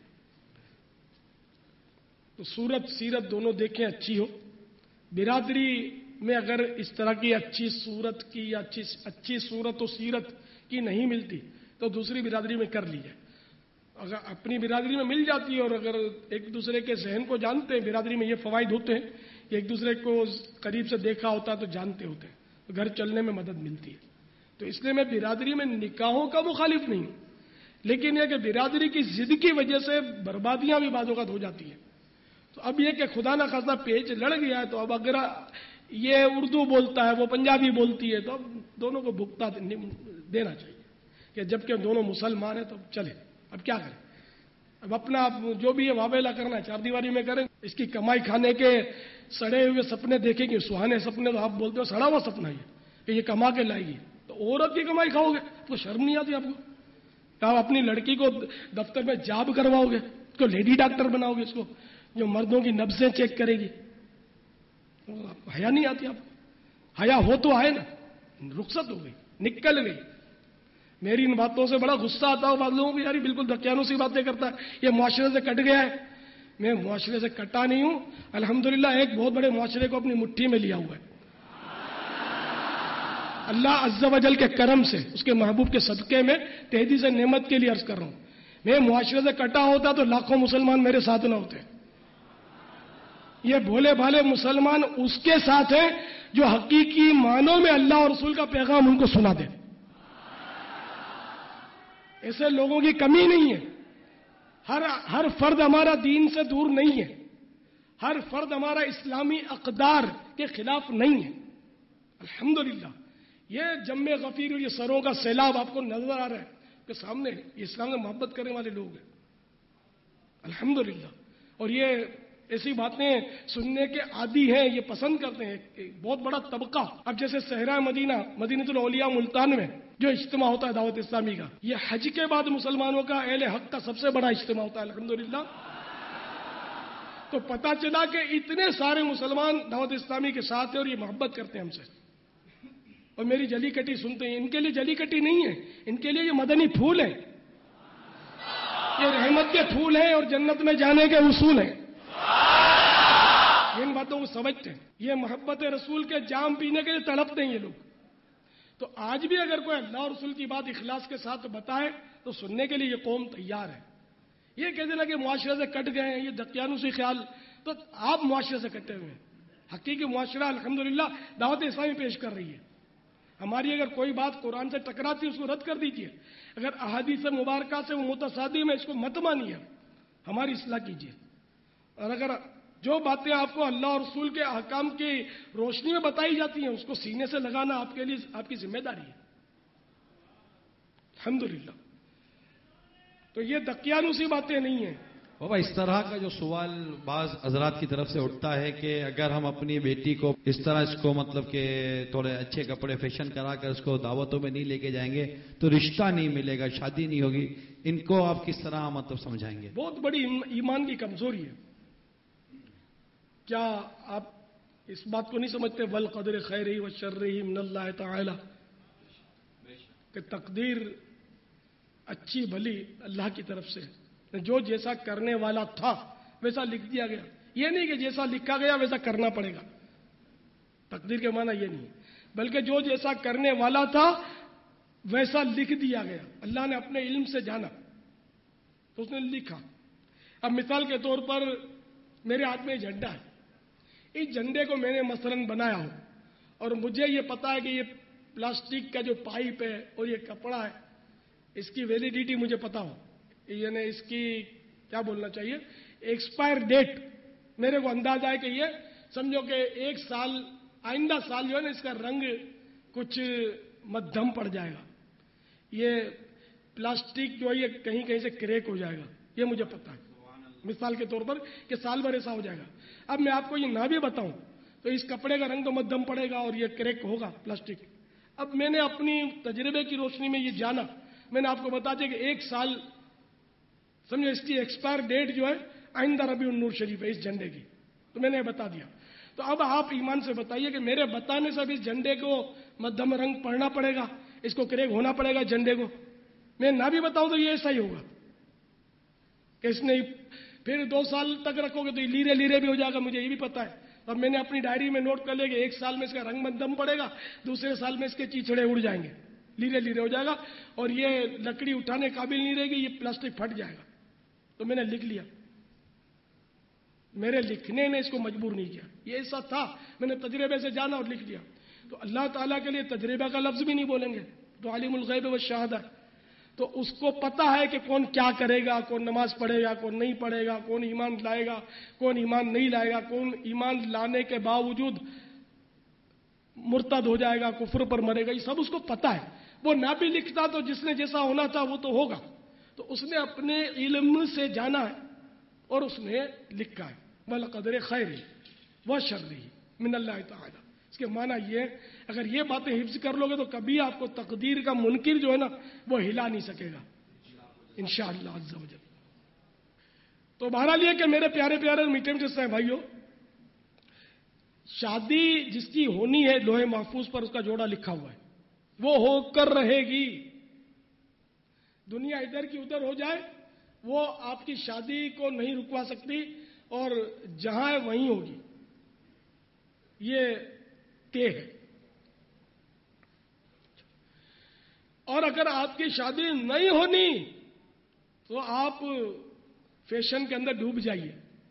تو صورت سیرت دونوں دیکھیں اچھی ہو۔ برادری میں اگر اس طرح کی اچھی صورت کی یا اچھی اچھی صورت و سیرت کی نہیں ملتی تو دوسری برادری میں کر لی جائے، اگر اپنی برادری میں مل جاتی ہے اور اگر ایک دوسرے کے ذہن کو جانتے ہیں، برادری میں یہ فوائد ہوتے ہیں کہ ایک دوسرے کو قریب سے دیکھا ہوتا ہے تو جانتے ہوتے ہیں، گھر چلنے میں مدد ملتی ہے۔ تو اس لیے میں برادری میں نکاحوں کا مخالف نہیں ہوں، لیکن یہ کہ برادری کی ضد کی وجہ سے بربادیاں بھی بعض اوقات ہو جاتی ہیں۔ تو اب یہ کہ خدا نہ خاصہ پیچ لڑ گیا ہے تو اب اگر یہ اردو بولتا ہے وہ پنجابی بولتی ہے تو اب دونوں کو بھگتا دینا چاہیے کہ جب کہ دونوں مسلمان ہیں تو چلے، اب کیا کریں، اب اپنا جو بھی ہے واویلا کرنا ہے چار دیواری میں کریں، اس کی کمائی کھانے کے سڑے ہوئے سپنے دیکھیں گے، سہانے سپنے تو آپ بولتے ہو سڑا ہوا سپنا یہ کہ یہ کما کے لائے گی، تو عورت کی کمائی کھاؤ گے تو شرم نہیں آتی آپ کو؟ آپ اپنی لڑکی کو دفتر میں جاب کرواؤ گے، اس کو لیڈی ڈاکٹر بناؤ گے، اس کو جو مردوں کی نبضیں چیک کرے گی، حیا نہیں آتی آپ کو؟ حیا ہو تو آئے نا، رخصت ہو گئی، نکل گئی۔ میری ان باتوں سے بڑا غصہ آتا ہو بعض لوگوں کو، یاری بالکل دکیانوں سی باتیں کرتا ہے، یہ معاشرے سے کٹ گیا ہے۔ میں معاشرے سے کٹا نہیں ہوں، الحمدللہ ایک بہت بڑے معاشرے کو اپنی مٹھی میں لیا ہوا ہے، اللہ عز و جل کے کرم سے، اس کے محبوب کے صدقے میں تحدید سے نعمت کے لیے عرض کر رہا ہوں، میں معاشرے سے کٹا ہوتا تو لاکھوں مسلمان میرے ساتھ نہ ہوتے۔ یہ بھولے بھالے مسلمان اس کے ساتھ ہیں جو حقیقی معنوں میں اللہ اور رسول کا پیغام ان کو سنا دے، ایسے لوگوں کی کمی نہیں ہے۔ ہر ہر فرد ہمارا دین سے دور نہیں ہے، ہر فرد ہمارا اسلامی اقدار کے خلاف نہیں ہے، الحمدللہ۔ یہ جم غفیر اور یہ سروں کا سیلاب آپ کو نظر آ رہا ہے کہ سامنے یہ اسلام سے محبت کرنے والے لوگ ہیں، الحمدللہ۔ اور یہ ایسی باتیں سننے کے عادی ہیں، یہ پسند کرتے ہیں، ایک بہت بڑا طبقہ۔ اب جیسے صحرا مدینہ، مدینۃ الاولیاء ملتان میں جو اجتماع ہوتا ہے دعوت اسلامی کا، یہ حج کے بعد مسلمانوں کا، اہل حق کا سب سے بڑا اجتماع ہوتا ہے، الحمدللہ۔ تو پتہ چلا کہ اتنے سارے مسلمان دعوت اسلامی کے ساتھ ہیں اور یہ محبت کرتے ہیں ہم سے، اور میری جلی کٹی سنتے ہیں۔ ان کے لیے جلی کٹی نہیں ہے، ان کے لیے یہ مدنی پھول ہے، یہ رحمت کے پھول ہیں اور جنت میں جانے کے اصول ہیں، ان باتوں کو سمجھتے ہیں۔ یہ محبت رسول کے جام پینے کے لیے تڑپتے ہیں یہ لوگ۔ تو آج بھی اگر کوئی اللہ اور رسول کی بات اخلاص کے ساتھ بتائے تو سننے کے لیے یہ قوم تیار ہے۔ یہ کہتے ہیں کہ معاشرے سے کٹ گئے ہیں، یہ دقیانوسی خیال، تو آپ معاشرے سے کٹے ہوئے ہیں۔ حقیقی معاشرہ الحمدللہ دعوت اسلامی پیش کر رہی ہے۔ ہماری اگر کوئی بات قرآن سے ٹکراتی ہے اس کو رد کر دیجیے، اگر احادیث مبارکہ سے وہ متصادم ہے اس کو مت مانیے، ہماری اصلاح کیجیے، اور اگر جو باتیں آپ کو اللہ اور رسول کے احکام کی روشنی میں بتائی جاتی ہیں اس کو سینے سے لگانا آپ کے لیے آپ کی ذمہ داری ہے، الحمدللہ۔ تو یہ دقیانوسی باتیں نہیں ہیں۔ بابا اس طرح کا جو سوال بعض حضرات کی طرف سے اٹھتا ہے کہ اگر ہم اپنی بیٹی کو اس طرح اس کو مطلب کہ تھوڑے اچھے کپڑے فیشن کرا کر اس کو دعوتوں میں نہیں لے کے جائیں گے تو رشتہ نہیں ملے گا، شادی نہیں ہوگی، ان کو آپ کس طرح مطلب سمجھائیں گے؟ بہت بڑی ایمان کی کمزوری ہے۔ کیا آپ اس بات کو نہیں سمجھتے والقدر خیرہ و شرہ من اللہ تعالی، کہ تقدیر اچھی بھلی اللہ کی طرف سے، جو جیسا کرنے والا تھا ویسا لکھ دیا گیا، یہ نہیں کہ جیسا لکھا گیا ویسا کرنا پڑے گا، تقدیر کے معنی یہ نہیں، بلکہ جو جیسا کرنے والا تھا ویسا لکھ دیا گیا، اللہ نے اپنے علم سے جانا، تو اس نے لکھا. اب مثال کے طور پر میرے ہاتھ میں جھنڈا ہے, اس جھنڈے کو میں نے مثلاً بنایا ہو اور مجھے یہ پتا ہے کہ یہ پلاسٹک کا جو پائپ ہے اور یہ کپڑا ہے, اس کی ویلیڈیٹی مجھے پتا ہو, یعنی اس کی کیا بولنا چاہیے, ایکسپائر ڈیٹ میرے کو اندازہ ہے کہ یہ سمجھو کہ ایک سال آئندہ سال جو ہے نا اس کا رنگ کچھ مدھم پڑ جائے گا, یہ پلاسٹک جو ہے یہ کہیں کہیں سے کریک ہو جائے گا, یہ مجھے پتا ہے مثال کے طور پر کہ سال بھر ایسا ہو جائے گا. اب میں آپ کو یہ نہ بھی بتاؤں تو اس کپڑے کا رنگ تو مدھم پڑے گا اور یہ کریک ہوگا پلاسٹک. اب میں نے اپنی تجربے کی روشنی میں یہ جانا, میں نے آپ کو بتا دیا کہ ایک سال سمجھو اس کی ایکسپائر ڈیٹ جو ہے آئندہ ربیع النور شریف ہے اس جھنڈے کی, تو میں نے بتا دیا. تو اب آپ ایمان سے بتائیے کہ میرے بتانے سے اب اس جھنڈے کو مدھم رنگ پڑنا پڑے گا, اس کو کریک ہونا پڑے گا جھنڈے کو. میں نہ بھی بتاؤں تو یہ ایسا ہی ہوگا کہ اس نے پھر دو سال تک رکھو گے تو یہ لیرے لیرے بھی ہو جائے گا, مجھے یہ بھی پتا ہے. اور میں نے اپنی ڈائری میں نوٹ کر لیا کہ ایک سال میں اس کا رنگ مدھم پڑے گا, دوسرے سال میں اس کے چیچڑے اڑ جائیں گے, لیرے لیرے ہو جائے گا اور یہ لکڑی اٹھانے قابل نہیں رہے گی, یہ پلاسٹک پھٹ جائے گا. تو میں نے لکھ لیا, میرے لکھنے نے اس کو مجبور نہیں کیا, یہ ایسا تھا میں نے تجربے سے جانا اور لکھ دیا. تو اللہ تعالیٰ کے لیے تجربہ کا لفظ بھی نہیں بولیں گے, تو عالم الغیب والشہادہ, تو اس کو پتا ہے کہ کون کیا کرے گا, کون نماز پڑھے گا, کون نہیں پڑھے گا, کون ایمان لائے گا, کون ایمان نہیں لائے گا, کون ایمان لانے کے باوجود مرتد ہو جائے گا, کفر پر مرے گا, یہ سب اس کو پتا ہے. وہ نہ بھی لکھتا تو جس نے جیسا ہونا تھا وہ تو ہوگا. تو اس نے اپنے علم سے جانا ہے اور اس نے لکھا ہے وَالْقَدْرِ خَيْرِهِ وَشَرِّهِ مِنَ اللَّهِ تَعَالَى. اس کے معنی یہ, اگر یہ باتیں حفظ کر لو گے تو کبھی آپ کو تقدیر کا منکر جو ہے نا وہ ہلا نہیں سکے گا انشاءاللہ عز و جل. تو بہرحال یہ کہ میرے پیارے پیارے میٹھے میٹھے سے بھائیوں, شادی جس کی ہونی ہے لوح محفوظ پر اس کا جوڑا لکھا ہوا ہے, وہ ہو کر رہے گی. دنیا ادھر کی ادھر ہو جائے وہ آپ کی شادی کو نہیں رکوا سکتی, اور جہاں ہے وہیں ہوگی, یہ طے ہے. اور اگر آپ کی شادی نہیں ہونی تو آپ فیشن کے اندر ڈوب جائیے,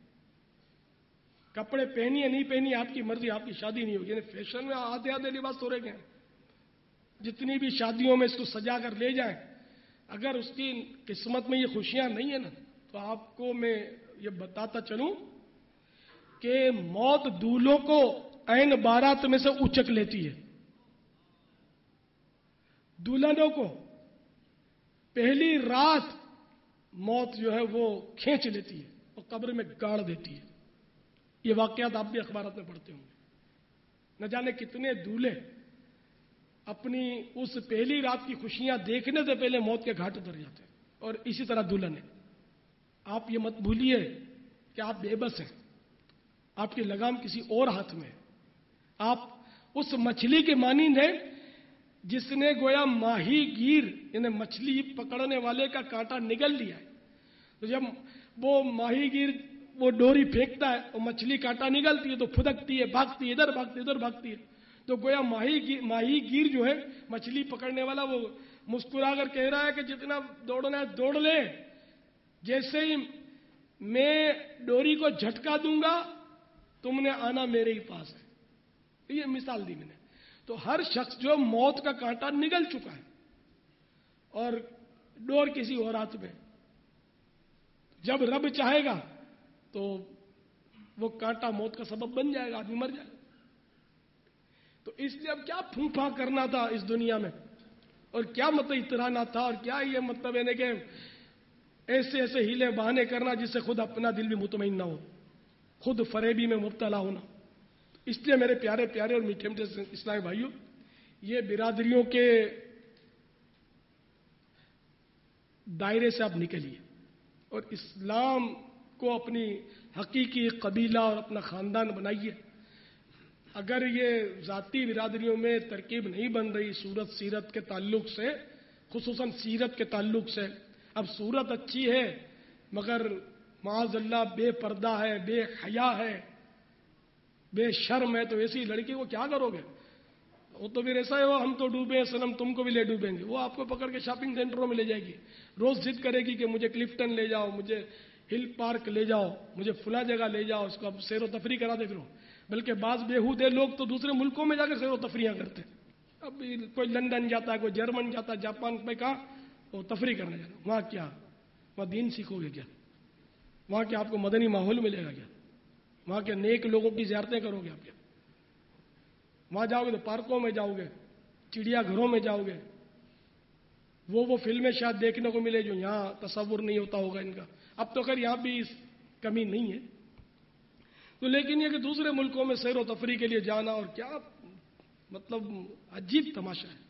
کپڑے پہنیے نہیں پہنیے آپ کی مرضی, آپ کی شادی نہیں ہوگی. یعنی فیشن میں آدھے آدھے لباس تو رہ گئے, جتنی بھی شادیوں میں اس کو سجا کر لے جائیں, اگر اس کی قسمت میں یہ خوشیاں نہیں ہیں نا, تو آپ کو میں یہ بتاتا چلوں کہ موت دولہوں کو عین بارات میں سے اچک لیتی ہے, دلہنوں کو پہلی رات موت جو ہے وہ کھینچ لیتی ہے اور قبر میں گاڑ دیتی ہے. یہ واقعات آپ بھی اخبارات میں پڑھتے ہوں گے. نہ جانے کتنے دولہے اپنی اس پہلی رات کی خوشیاں دیکھنے سے پہلے موت کے گھاٹ اتر جاتے ہیں, اور اسی طرح دلہن. آپ یہ مت بھولیے کہ آپ بے بس ہیں, آپ کی لگام کسی اور ہاتھ میں ہے. آپ اس مچھلی کے مانند ہیں جس نے گویا ماہی گیر یعنی مچھلی پکڑنے والے کا کانٹا نگل لیا ہے. تو جب وہ ماہی گیر وہ ڈوری پھینکتا ہے اور مچھلی کانٹا نگلتی ہے تو پھدکتی ہے, بھاگتی ہے, ادھر بھاگتی ہے ادھر بھاگتی ہے. تو گویا ماہی گیر ماہی گیر جو ہے مچھلی پکڑنے والا, وہ مسکرا کر کہہ رہا ہے کہ جتنا دوڑنا ہے دوڑ لے, جیسے ہی میں ڈوری کو جھٹکا دوں گا تم نے آنا میرے ہی پاس ہے. یہ مثال دی میں نے. تو ہر شخص جو موت کا کانٹا نگل چکا ہے اور ڈور کسی اور ہاتھ میں, جب رب چاہے گا تو وہ کانٹا موت کا سبب بن جائے گا, آدمی مر جائے گا. تو اس لیے اب کیا پھونپا کرنا تھا اس دنیا میں, اور کیا مطلب اترانا تھا, اور کیا یہ مطلب ہے کہ ایسے ایسے ہیلے بہانے کرنا جس سے خود اپنا دل بھی مطمئن نہ ہو, خود فریبی میں مبتلا ہونا. اس لیے میرے پیارے پیارے اور میٹھے میٹھے اسلامی بھائیوں, یہ برادریوں کے دائرے سے آپ نکلیے اور اسلام کو اپنی حقیقی قبیلہ اور اپنا خاندان بنائیے. اگر یہ ذاتی برادریوں میں ترکیب نہیں بن رہی صورت سیرت کے تعلق سے, خصوصاً سیرت کے تعلق سے, اب صورت اچھی ہے مگر معاذ اللہ بے پردہ ہے, بے حیا ہے, بے شرم ہے, تو ایسی لڑکی کو کیا کرو گے؟ وہ تو پھر ایسا ہے وہ ہم تو ڈوبے ہیں صنم تم کو بھی لے ڈوبیں گے. وہ آپ کو پکڑ کے شاپنگ سینٹروں میں لے جائے گی, روز ضد کرے گی کہ مجھے کلفٹن لے جاؤ, مجھے ہل پارک لے جاؤ, مجھے فلاں جگہ لے جاؤ, اس کو اب سیر و تفریح کرا دے. پھر بلکہ بعض بیہودے لوگ تو دوسرے ملکوں میں جا کے سیر و تفریح کرتے ہیں. اب کوئی لندن جاتا ہے, کوئی جرمن جاتا ہے, جاپان میں کہا وہ تفریح کرنے جانا. وہاں کیا وہاں دین سیکھو گے کیا؟ وہاں کیا آپ کو مدنی ماحول ملے گا کیا؟ وہاں کے نیک لوگوں کی زیارتیں کرو گے آپ کیا؟ وہاں جاؤ گے تو پارکوں میں جاؤ گے, چڑیا گھروں میں جاؤ گے, وہ وہ فلمیں شاید دیکھنے کو ملے جو یہاں تصور نہیں ہوتا ہوگا ان کا. اب تو خیر یہاں بھی اس کمی نہیں ہے, تو لیکن یہ کہ دوسرے ملکوں میں سیر و تفریح کے لیے جانا اور کیا مطلب عجیب تماشا ہے.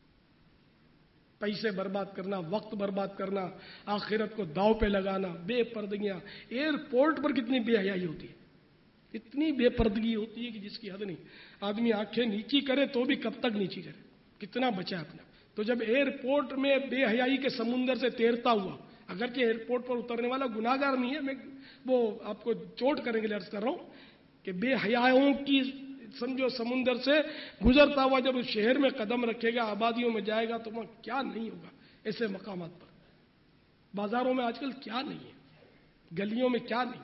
پیسے برباد کرنا, وقت برباد کرنا, آخرت کو داؤ پہ لگانا, بے پردگیاں. ایئرپورٹ پر کتنی بے حیائی ہوتی ہے, اتنی بے پردگی ہوتی ہے کہ جس کی حد نہیں. آدمی آنکھیں نیچی کرے تو بھی کب تک نیچی کرے, کتنا بچا اپنا. تو جب ایئرپورٹ میں بے حیائی کے سمندر سے تیرتا ہوا, اگرچہ ایئرپورٹ پر اترنے والا گناہگار نہیں ہے, میں وہ آپ کو چوٹ کرنے کے لیے عرض کر رہا ہوں کہ بے حیاؤں کی سمجھو سمندر سے گزرتا ہوا جب اس شہر میں قدم رکھے گا, آبادیوں میں جائے گا, تو وہاں کیا نہیں ہوگا. ایسے مقامات پر بازاروں میں آج کل کیا نہیں ہے, گلیوں میں کیا نہیں,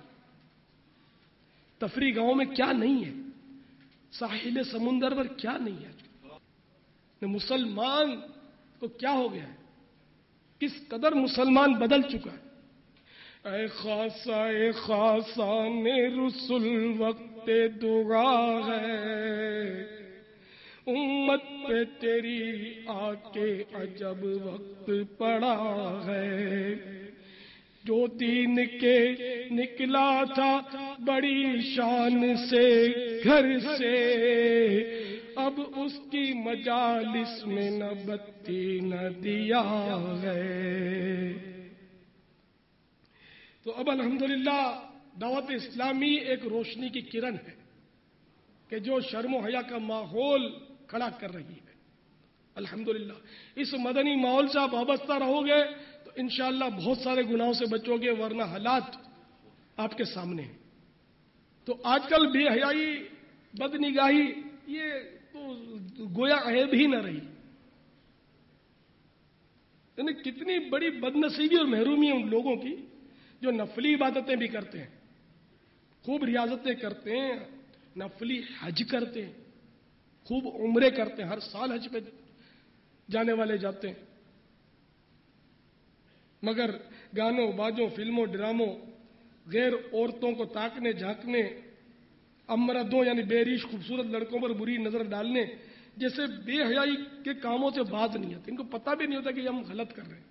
تفریح گاہوں میں کیا نہیں ہے, ساحل سمندر پر کیا نہیں ہے. مسلمان کو کیا ہو گیا ہے, کس قدر مسلمان بدل چکا ہے. اے خاصا اے خاصا نے رسول وقت دعا ہے, امت پہ تیری آ کے عجب وقت پڑا ہے. جو دین کے نکلا تھا بڑی شان سے گھر سے, اب اس کی مجالس میں نہ بتی نہ دیا ہے. تو اب الحمدللہ دعوت اسلامی ایک روشنی کی کرن ہے کہ جو شرم و حیا کا ماحول کھڑا کر رہی ہے. الحمدللہ اس مدنی ماحول سے آپ وابستہ رہو گے تو انشاءاللہ بہت سارے گناہوں سے بچو گے, ورنہ حالات آپ کے سامنے ہیں. تو آج کل بے حیائی, بد نگاہی, یہ تو گویا عیب ہی نہ رہی. یعنی کتنی بڑی بد نصیبی اور محرومی ہے ان لوگوں کی جو نفلی عبادتیں بھی کرتے ہیں, خوب ریاضتیں کرتے ہیں, نفلی حج کرتے ہیں, خوب عمرے کرتے ہیں, ہر سال حج پہ جانے والے جاتے ہیں, مگر گانوں باجوں فلموں ڈراموں غیر عورتوں کو تاکنے جھانکنے, امردوں یعنی بے ریش خوبصورت لڑکوں پر بری نظر ڈالنے جیسے بے حیائی کے کاموں سے باز نہیں آتے. ان کو پتہ بھی نہیں ہوتا کہ ہم غلط کر رہے ہیں.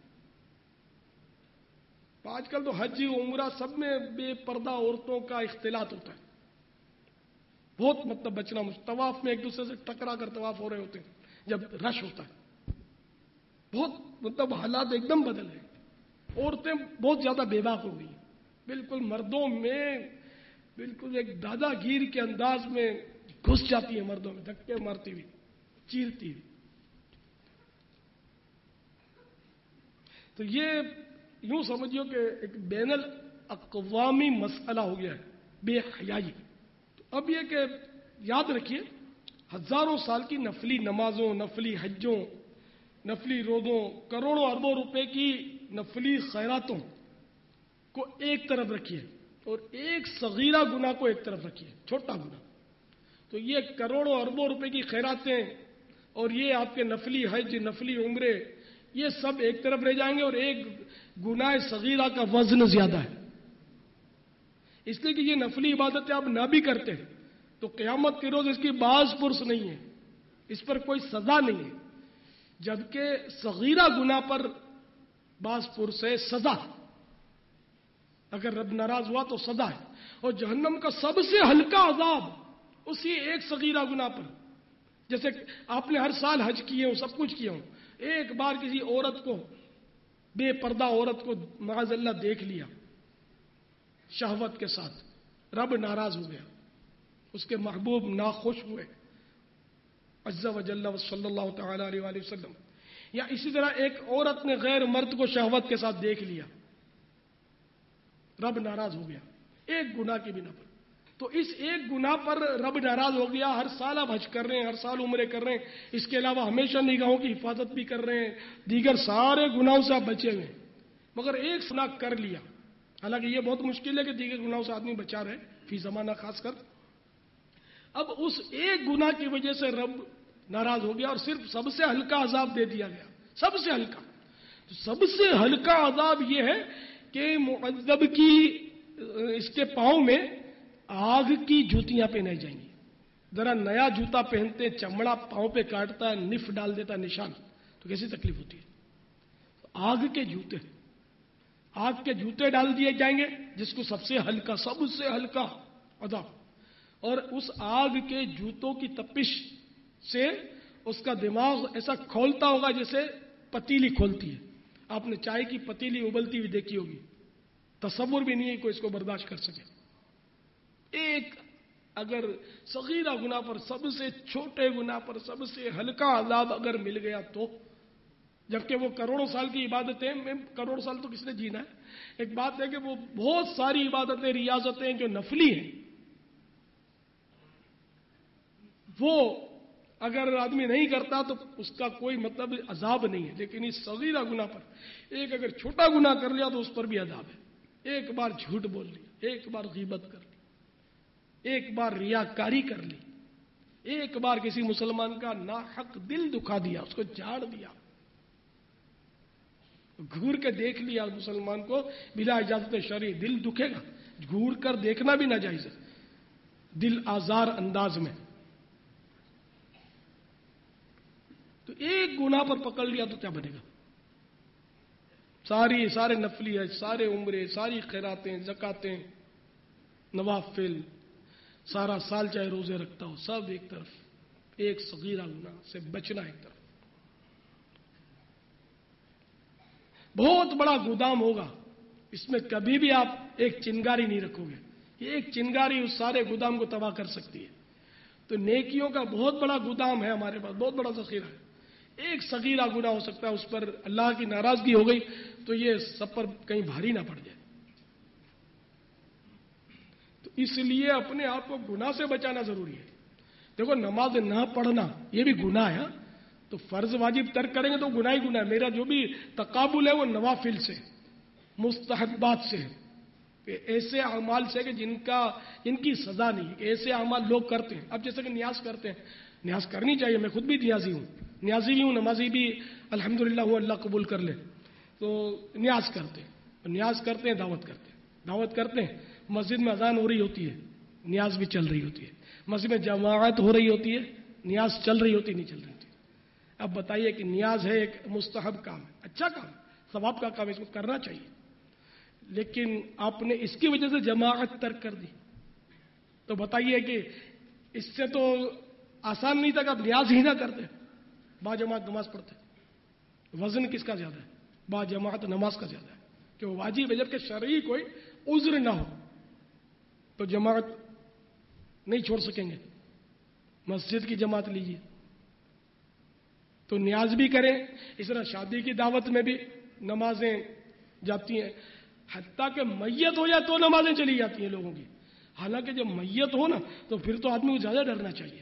آج کل تو حج عمرہ سب میں بے پردہ عورتوں کا اختلاط ہوتا ہے. بہت مطلب بچنا مجھ طواف میں ایک دوسرے سے ٹکرا کر طواف ہو رہے ہوتے ہیں جب رش ہوتا ہے. بہت مطلب حالات ایک دم بدل ہیں. عورتیں بہت زیادہ بے باک ہو گئی, بالکل مردوں میں بالکل ایک دادا گیر کے انداز میں گھس جاتی ہیں, مردوں میں دھکے مارتی ہوئی, چیرتی ہوئی. تو یہ یوں سمجھیو کہ ایک بین الاقوامی مسئلہ ہو گیا ہے بے حیائی. تو اب یہ کہ یاد رکھیے ہزاروں سال کی نفلی نمازوں, نفلی حجوں, نفلی روزوں, کروڑوں اربوں روپے کی نفلی خیراتوں کو ایک طرف رکھیے اور ایک صغیرہ گناہ کو ایک طرف رکھیے, چھوٹا گناہ. تو یہ کروڑوں اربوں روپے کی خیراتیں اور یہ آپ کے نفلی حج, نفلی عمرے, یہ سب ایک طرف رہ جائیں گے اور ایک گناہ صغیرہ کا وزن زیادہ ہے. اس لیے کہ یہ نفلی عبادتیں آپ نہ بھی کرتے ہیں تو قیامت کے روز اس کی باز پرس نہیں ہے, اس پر کوئی سزا نہیں ہے. جبکہ صغیرہ گناہ پر باز پرس ہے, سزا. اگر رب ناراض ہوا تو سزا ہے. اور جہنم کا سب سے ہلکا عذاب اسی ایک صغیرہ گناہ پر. جیسے آپ نے ہر سال حج کیے ہوں, سب کچھ کیا ہوں, ایک بار کسی عورت کو, بے پردہ عورت کو معاذ اللہ دیکھ لیا شہوت کے ساتھ, رب ناراض ہو گیا, اس کے محبوب ناخوش ہوئے عز و جل و صلی اللہ تعالی علیہ وآلہ وسلم. یا اسی طرح ایک عورت نے غیر مرد کو شہوت کے ساتھ دیکھ لیا, رب ناراض ہو گیا ایک گناہ کی بنا پر. تو اس ایک گناہ پر رب ناراض ہو گیا. ہر سال آپ حج کر رہے ہیں, ہر سال عمرے کر رہے ہیں, اس کے علاوہ ہمیشہ نگاہوں کی حفاظت بھی کر رہے ہیں, دیگر سارے گناہوں سے آپ بچے ہوئے, مگر ایک گناہ کر لیا. حالانکہ یہ بہت مشکل ہے کہ دیگر گناہوں سے آدمی بچا رہے فی زمانہ خاص کر. اب اس ایک گناہ کی وجہ سے رب ناراض ہو گیا اور صرف سب سے ہلکا عذاب دے دیا گیا, سب سے ہلکا. تو سب سے ہلکا عذاب یہ ہے کہ معذب کی اس کے پاؤں میں آگ کی جوتیاں پہنائی جائیں گی. ذرا نیا جوتا پہنتے, چمڑا پاؤں پہ کاٹتا ہے, نف ڈال دیتا ہے نشان, تو کیسی تکلیف ہوتی ہے. آگ کے جوتے, آگ کے جوتے ڈال دیے جائیں گے, جس کو سب سے ہلکا, سب سے ہلکا عذاب. اور اس آگ کے جوتوں کی تپش سے اس کا دماغ ایسا کھولتا ہوگا جیسے پتیلی کھولتی ہے. آپ نے چائے کی پتیلی ابلتی ہوئی دیکھی ہوگی, تصور بھی نہیں ہے کوئی اس کو برداشت کر سکے. ایک اگر صغیرہ گناہ پر, سب سے چھوٹے گناہ پر سب سے ہلکا عذاب اگر مل گیا تو, جبکہ وہ کروڑوں سال کی عبادتیں, میں کروڑوں سال تو کس نے جینا ہے. ایک بات ہے کہ وہ بہت ساری عبادتیں, ریاضتیں جو نفلی ہیں, وہ اگر آدمی نہیں کرتا تو اس کا کوئی مطلب عذاب نہیں ہے. لیکن اس صغیرہ گناہ پر ایک اگر چھوٹا گناہ کر لیا تو اس پر بھی عذاب ہے. ایک بار جھوٹ بول لیا, ایک بار غیبت کر لی, ایک بار ریاکاری کر لی, ایک بار کسی مسلمان کا ناحق دل دکھا دیا, اس کو جھاڑ دیا, گھور کے دیکھ لیا مسلمان کو بلا اجازت شرعی, دل دکھے گا, گھور کر دیکھنا بھی ناجائز ہے دل آزار انداز میں. تو ایک گناہ پر پکڑ لیا تو کیا بنے گا. ساری سارے نفلی ہے, سارے عمرے, ساری خیراتیں, زکاتیں, نوافل, سارا سال چاہے روزے رکھتا ہو, سب ایک طرف. ایک صغیرہ گناہ سے بچنا ایک طرف. بہت بڑا گودام ہوگا, اس میں کبھی بھی آپ ایک چنگاری نہیں رکھو گے. یہ ایک چنگاری اس سارے گودام کو تباہ کر سکتی ہے. تو نیکیوں کا بہت بڑا گودام ہے ہمارے پاس, بہت بڑا ذخیرہ ہے. ایک صغیرہ گناہ ہو سکتا ہے, اس پر اللہ کی ناراضگی ہو گئی تو یہ سب پر کہیں بھاری نہ پڑ جائے. تو اس لیے اپنے آپ کو گناہ سے بچانا ضروری ہے. دیکھو, نماز نہ پڑھنا یہ بھی گناہ ہے, تو فرض واجب ترک کریں گے تو گناہ ہی گناہ ہے. میرا جو بھی تقابل ہے وہ نوافل سے, مستحبات سے, ایسے اعمال سے کہ جن کا ان کی سزا نہیں, ایسے اعمال لوگ کرتے ہیں. اب جیسے کہ نیاز کرتے ہیں, نیاز کرنی چاہیے, میں خود بھی نیازی ہوں, نیازی بھی ہوں, نمازی بھی الحمدللہ ہوں, اللہ قبول کر لے. تو نیاز کرتے ہیں, نیاز کرتے ہیں, دعوت کرتے ہیں, دعوت کرتے ہیں, مسجد میں اذان ہو رہی ہوتی ہے, نیاز بھی چل رہی ہوتی ہے, مسجد میں جماعت ہو رہی ہوتی ہے, نیاز چل رہی ہوتی نہیں چل رہی ہوتی. اب بتائیے کہ نیاز ہے ایک مستحب کام ہے, اچھا کام, ثواب کا کام, اس کو کرنا چاہیے, لیکن آپ نے اس کی وجہ سے جماعت ترک کر دی. تو بتائیے کہ اس سے تو آسان نہیں تھا کہ آپ نیاز ہی نہ کرتے, با جماعت نماز پڑھتے. وزن کس کا زیادہ ہے؟ با جماعت نماز کا زیادہ ہے, کہ وہ واجب ہے. جبکہ شرعی کوئی عذر نہ ہو تو جماعت نہیں چھوڑ سکیں گے, مسجد کی جماعت لیجیے. تو نیاز بھی کریں, اس طرح شادی کی دعوت میں بھی نمازیں جاتی ہیں, حتیٰ کہ میت ہو جائے تو نمازیں چلی جاتی ہیں لوگوں کی. حالانکہ جب میت ہو نا تو پھر تو آدمی کو زیادہ ڈرنا چاہیے.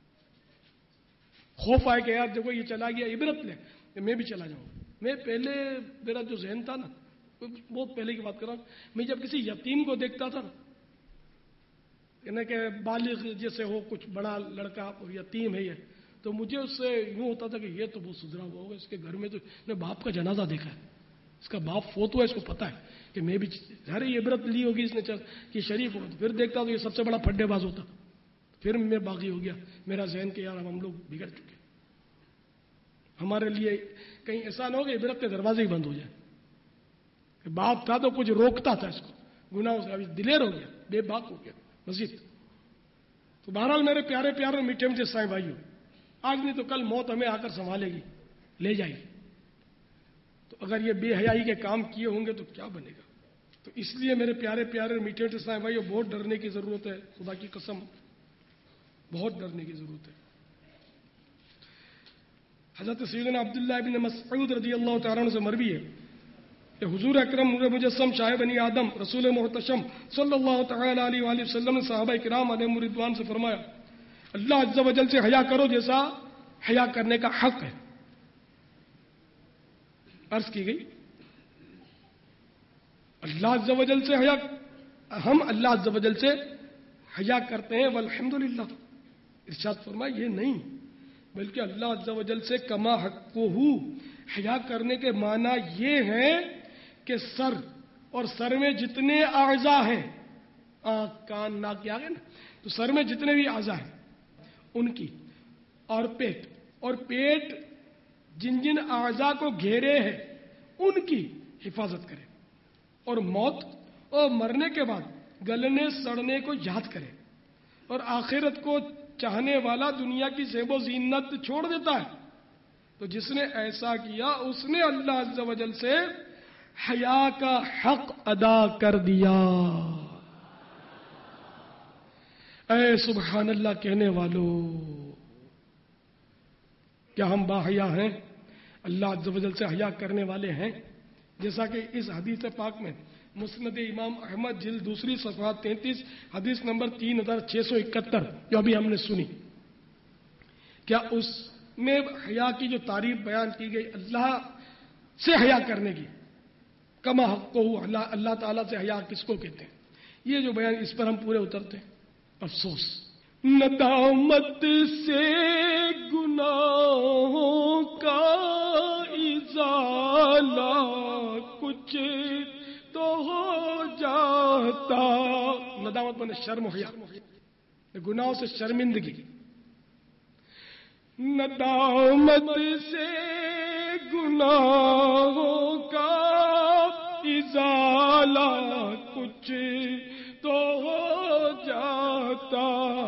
خوف آئے کہ یار دیکھو یہ چلا گیا, عبرت لے کہ میں بھی چلا جاؤں. میں پہلے میرا جو ذہن تھا نا, بہت پہلے کی بات کر رہا ہوں, میں جب کسی یتیم کو دیکھتا تھا نا, یعنی کہ بالغ جیسے ہو, کچھ بڑا لڑکا یتیم ہے یہ, تو مجھے اس سے یوں ہوتا تھا کہ یہ تو بہت سدھرا ہوا ہوگا, اس کے گھر میں تو میں باپ کا جنازہ دیکھا ہے, اس کا باپ فوت ہوا ہے, اس کو پتا ہے کہ میں بھی ارے عبرت لی ہوگی اس نے کہ شریف ہوگا. پھر دیکھتا تو یہ سب سے بڑا پھڈے باز ہوتا, پھر میں باغی ہو گیا میرا ذہن کہ یار ہم لوگ بگڑ چکے. ہمارے لیے کہیں ایسا نہ ہو کہ عبرت کے دروازے ہی بند ہو جائے. باپ تھا تو کچھ روکتا تھا اس کو, گناہوں سے ابھی دلیر ہو گیا, بے باک ہو گیا مزید. تو بہرحال میرے پیارے پیارے میٹھے میٹھے سائیں بھائیوں, آج نہیں تو کل موت ہمیں آ کر سنبھالے گی, لے جائے گی. تو اگر یہ بے حیائی کے کام کیے ہوں گے تو کیا بنے گا. تو اس لیے میرے پیارے پیارے میٹھے میٹھے سائیں بھائیوں, بہت ڈرنے کی ضرورت ہے, خدا کی قسم بہت ڈرنے کی ضرورت ہے. حضرت سیدنا عبداللہ ابن مسعود رضی اللہ تعالیٰ عنہ سے مروی ہے کہ حضور اکرم نور مجسم شاہ بنی آدم رسول محتشم صلی اللہ تعالی علیہ وآلہ وسلم نے صحابہ کرام علیہم رضوان سے فرمایا اللہ عز و جل سے حیا کرو جیسا حیا کرنے کا حق ہے. عرض کی گئی اللہ عز و جل سے حیا، ہم اللہ عز و جل سے حیا کرتے ہیں والحمدللہ. ارشاد فرمایا یہ نہیں بلکہ اللہ عز و جل سے کما حقہ حیا کرنے کے معنی یہ ہے کہ سر اور سر میں جتنے اعضاء ہیں، آنکھ کان ناک کے آگے نا، تو سر میں جتنے بھی اعضاء ہیں ان کی، اور پیٹ اور پیٹ جن جن اعضاء کو گھیرے ہیں ان کی حفاظت کرے، اور موت اور مرنے کے بعد گلنے سڑنے کو یاد کرے، اور آخرت کو چاہنے والا دنیا کی زیب و زینت چھوڑ دیتا ہے. تو جس نے ایسا کیا اس نے اللہ عز و جل سے حیا کا حق ادا کر دیا. اے سبحان اللہ کہنے والوں، کیا ہم با حیا ہیں؟ اللہ عز و جل سے حیا کرنے والے ہیں؟ جیسا کہ اس حدیث پاک میں مسند امام احمد جلد دوسری صفحہ تینتیس حدیث نمبر تین ہزار چھ سو اکہتر جو ابھی ہم نے سنی، کیا اس میں حیا کی جو تعریف بیان کی گئی اللہ سے حیا کرنے کی، کما حق کو اللہ اللہ تعالیٰ سے حیا کس کو کہتے ہیں، یہ جو بیان اس پر ہم پورے اترتے ہیں. افسوس ندامت سے گناہوں کا ازالہ کچھ تو ہو جاتا. ندامت بنے شرم و حیا، گناہوں سے شرمندگی. ندامت سے گناہوں کا ازالہ کچھ تو ہو جاتا،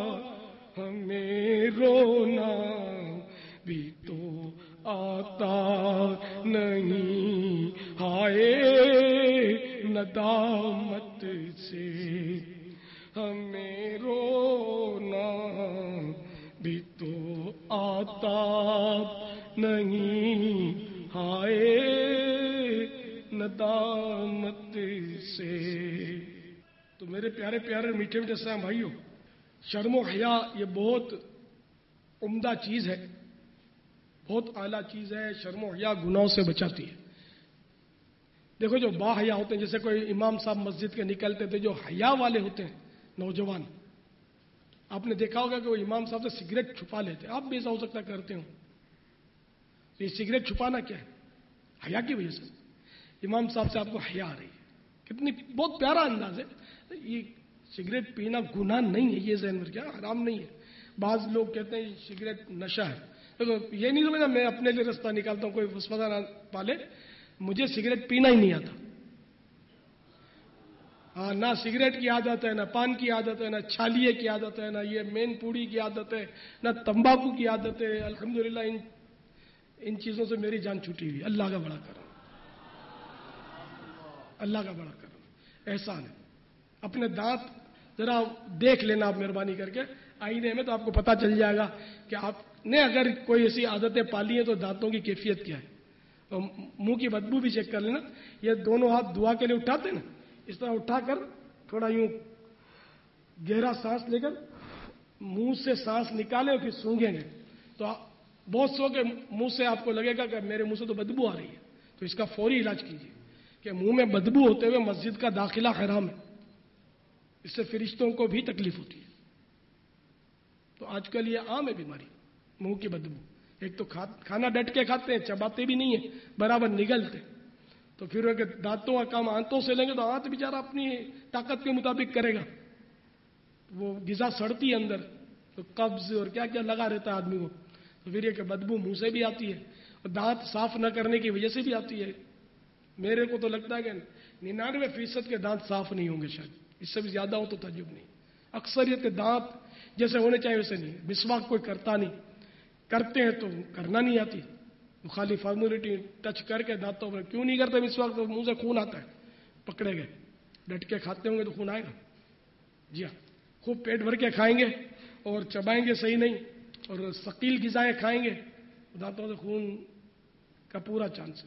ہمیں رونا بھی تو آتا نہیں، ہائے ندامت سے ہمیں رونا بھی تو آتا نہیں، ہائے ندامت سے. تو میرے پیارے پیارے میٹھے میٹھے اسلام بھائیوں، شرم و حیا یہ بہت عمدہ چیز ہے، بہت اعلیٰ چیز ہے. شرم و حیا گناہوں سے بچاتی ہے. دیکھو جو با حیا ہوتے ہیں، جیسے کوئی امام صاحب مسجد کے نکلتے تھے، جو حیا والے ہوتے ہیں نوجوان، آپ نے دیکھا ہوگا کہ وہ امام صاحب سے سگریٹ چھپا لیتے. آپ بھی ایسا ہو سکتا کرتے ہوں. یہ سگریٹ چھپانا کیا ہے؟ حیا کی وجہ سے. امام صاحب سے آپ کو حیا آ رہی ہے، کتنی بہت پیارا انداز ہے. یہ سگریٹ پینا گناہ نہیں ہے، یہ ذہن میں کیا حرام نہیں ہے. بعض لوگ کہتے ہیں سگریٹ نشہ ہے. دیکھو یہ نہیں سمجھنا میں اپنے لیے رستہ نکالتا ہوں، کوئی وسوسہ نہ پالے. مجھے سگریٹ پینا ہی نہیں آتا. ہاں، نہ سگریٹ کی عادت ہے، نہ پان کی عادت ہے، نہ چھالیے کی عادت ہے، نہ یہ مین پوڑی کی عادت ہے، نہ تمباکو کی عادت ہے. الحمدللہ ان ان چیزوں سے میری جان چھوٹی ہوئی. اللہ کا بڑا کرم، اللہ کا بڑا کرم، احسان ہے. اپنے دانت ذرا دیکھ لینا آپ مہربانی کر کے آئینے میں، تو آپ کو پتا چل جائے گا کہ آپ نے اگر کوئی ایسی عادتیں پالی ہیں تو دانتوں کی کیفیت کیا ہے. اور منہ کی بدبو بھی چیک کر لینا. یہ دونوں ہاتھ دعا کے لیے اٹھاتے ہیں نا، اس طرح اٹھا کر تھوڑا یوں گہرا سانس لے کر منہ سے سانس نکالیں اور پھر سونگیں گے. تو بہت سو کے منہ سے آپ کو لگے گا کہ میرے منہ سے تو بدبو آ رہی ہے، تو اس کا فوری علاج کیجیے کہ منہ میں بدبو ہوتے ہوئے مسجد کا داخلہ حرام ہے. اس سے فرشتوں کو بھی تکلیف ہوتی ہے. تو آج کل یہ عام ہے بیماری، منہ کی بدبو. ایک تو کھانا ڈٹ کے کھاتے ہیں، چباتے بھی نہیں ہیں، برابر نگلتے. تو پھر اگر دانتوں کا کام آنتوں سے لیں گے تو آنت بیچارہ اپنی طاقت کے مطابق کرے گا. وہ غذا سڑتی ہے اندر، تو قبض اور کیا کیا لگا رہتا ہے آدمی کو. تو پھر یہ کہ بدبو منہ سے بھی آتی ہے اور دانت صاف نہ کرنے کی وجہ سے بھی آتی ہے. میرے کو تو لگتا ہے کہ ننانوے فیصد کے دانت صاف نہیں ہوں گے، شاید اس سے بھی زیادہ ہو تو تعجب نہیں. اکثریت کے دانت جیسے ہونے چاہیے ویسے نہیں. مسواک کوئی کرتا نہیں، کرتے ہیں تو کرنا نہیں آتی، خالی فارمولیٹی ٹچ کر کے دانتوں پر. کیوں نہیں کرتے مسواک؟ تو منہ سے خون آتا ہے، پکڑے گئے. ڈٹ کے کھاتے ہوں گے تو خون آئے گا. جی ہاں، خوب پیٹ بھر کے کھائیں گے اور چبائیں گے صحیح نہیں، اور ثقیل غذائیں کھائیں گے، دانتوں سے خون کا پورا چانس ہے.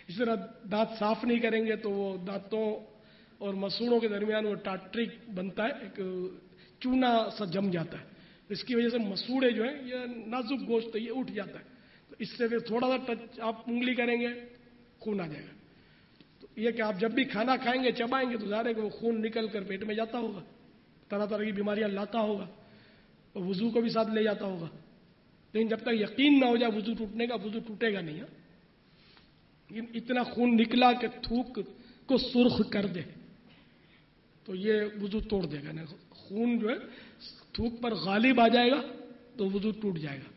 اس طرح دانت صاف نہیں کریں گے تو وہ دانتوں اور مسوڑوں کے درمیان وہ ٹاٹرک بنتا ہے، ایک چونا سا جم جاتا ہے، اس کی وجہ سے مسوڑے جو ہیں یہ نازک گوشت ہے یہ اٹھ جاتا ہے، تو اس سے پھر تھوڑا سا ٹچ آپ انگلی کریں گے خون آ جائے گا۔ تو یہ کہ آپ جب بھی کھانا کھائیں گے چبائیں گے تو ظاہر ہے کہ وہ خون نکل کر پیٹ میں جاتا ہوگا، طرح طرح کی بیماریاں لاتا ہوگا، اور وضو کو بھی ساتھ لے جاتا ہوگا، لیکن جب تک یقین نہ ہو جائے وضو ٹوٹنے کا، وضو ٹوٹے گا نہیں ہے۔ اتنا خون نکلا کہ تھوک کو سرخ کر دے تو یہ وضو توڑ دے گا، خون جو ہے تھوک پر غالب آ جائے گا تو وضو ٹوٹ جائے گا۔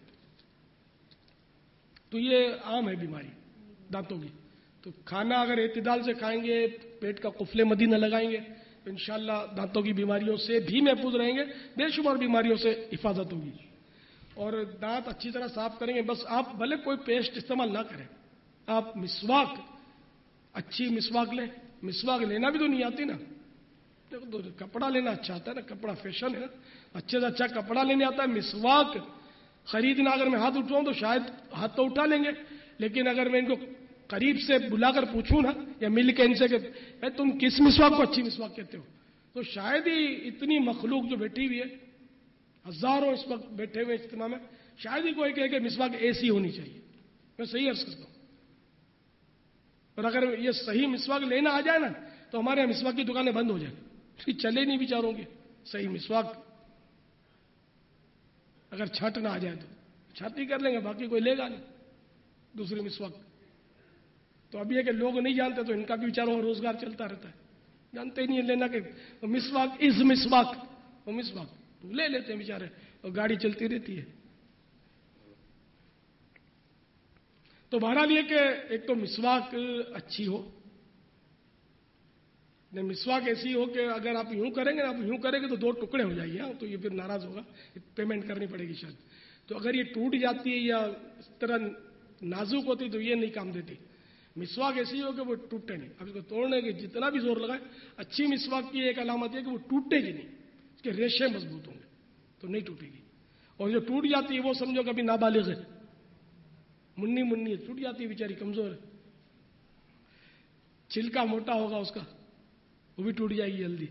تو یہ عام ہے بیماری دانتوں کی۔ تو کھانا اگر اعتدال سے کھائیں گے، پیٹ کا قفل مدی نہ لگائیں گے تو انشاءاللہ دانتوں کی بیماریوں سے بھی محفوظ رہیں گے، بے شمار بیماریوں سے حفاظت ہوگی۔ اور دانت اچھی طرح صاف کریں گے، بس آپ بھلے کوئی پیسٹ استعمال نہ کریں، آپ مسواک، اچھی مسواک لیں۔ مسواک لینا بھی تو نہیں آتی نا، تو کپڑا لینا اچھا آتا ہے نا، کپڑا فیشن ہے نا، اچھے سے اچھا کپڑا لینے آتا ہے۔ مسواک خریدنا اگر میں ہاتھ اٹھاؤں تو شاید ہاتھ تو اٹھا لیں گے، لیکن اگر میں ان کو قریب سے بلا کر پوچھوں نا یا مل کے ان سے کہ اے تم کس مسواک کو اچھی مسواک کہتے ہو، تو شاید ہی اتنی مخلوق جو بیٹھی ہوئی ہے، ہزاروں اس وقت بیٹھے ہوئے اجتماع میں، شاید ہی کوئی کہے کہ مسواک ایسی ہونی چاہیے۔ میں صحیح عرض کرتا ہوں، اور اگر یہ صحیح مسواک لینا آ جائے نا تو ہمارے یہاں مسواک کی دکانیں بند ہو جائیں، چلے نہیں بیچاروں کے صحیح مسواک اگر چھانٹنا آ جائے تو چھانٹی کر لیں گے، باقی کوئی لے گا نہیں دوسری مسواک۔ تو اب یہ کہ لوگ نہیں جانتے تو ان کا بھی بیچاروں کا روزگار چلتا رہتا ہے، جانتے ہی نہیں لینا کہ مسواک از مسواک، وہ مسواک لے لیتے ہیں بیچارے اور گاڑی چلتی رہتی ہے۔ تو بہرحال یہ کہ ایک تو مسواک اچھی ہو، مسواک ایسی ہو کہ اگر آپ یوں کریں گے آپ یوں کریں گے تو دو ٹکڑے ہو جائیں گے، تو یہ پھر ناراض ہوگا، پیمنٹ کرنی پڑے گی شاید۔ تو اگر یہ ٹوٹ جاتی ہے یا اس طرح نازک ہوتی تو یہ نہیں کام دیتی۔ مسواک ایسی ہو کہ وہ ٹوٹے نہیں، اب اس کو توڑنے کے جتنا بھی زور لگائے، اچھی مسواک کی ایک علامت ہے کہ وہ ٹوٹے گی نہیں، اس کے ریشے مضبوط ہوں گے تو نہیں ٹوٹے گی۔ اور جو ٹوٹ جاتی ہے وہ سمجھو کبھی نابالغ ہے، منی منی ہے، ٹوٹ جاتی ہے بیچاری، کمزور ہے، چھلکا موٹا ہوگا اس کا وہ بھی ٹوٹ جائے گی جلدی،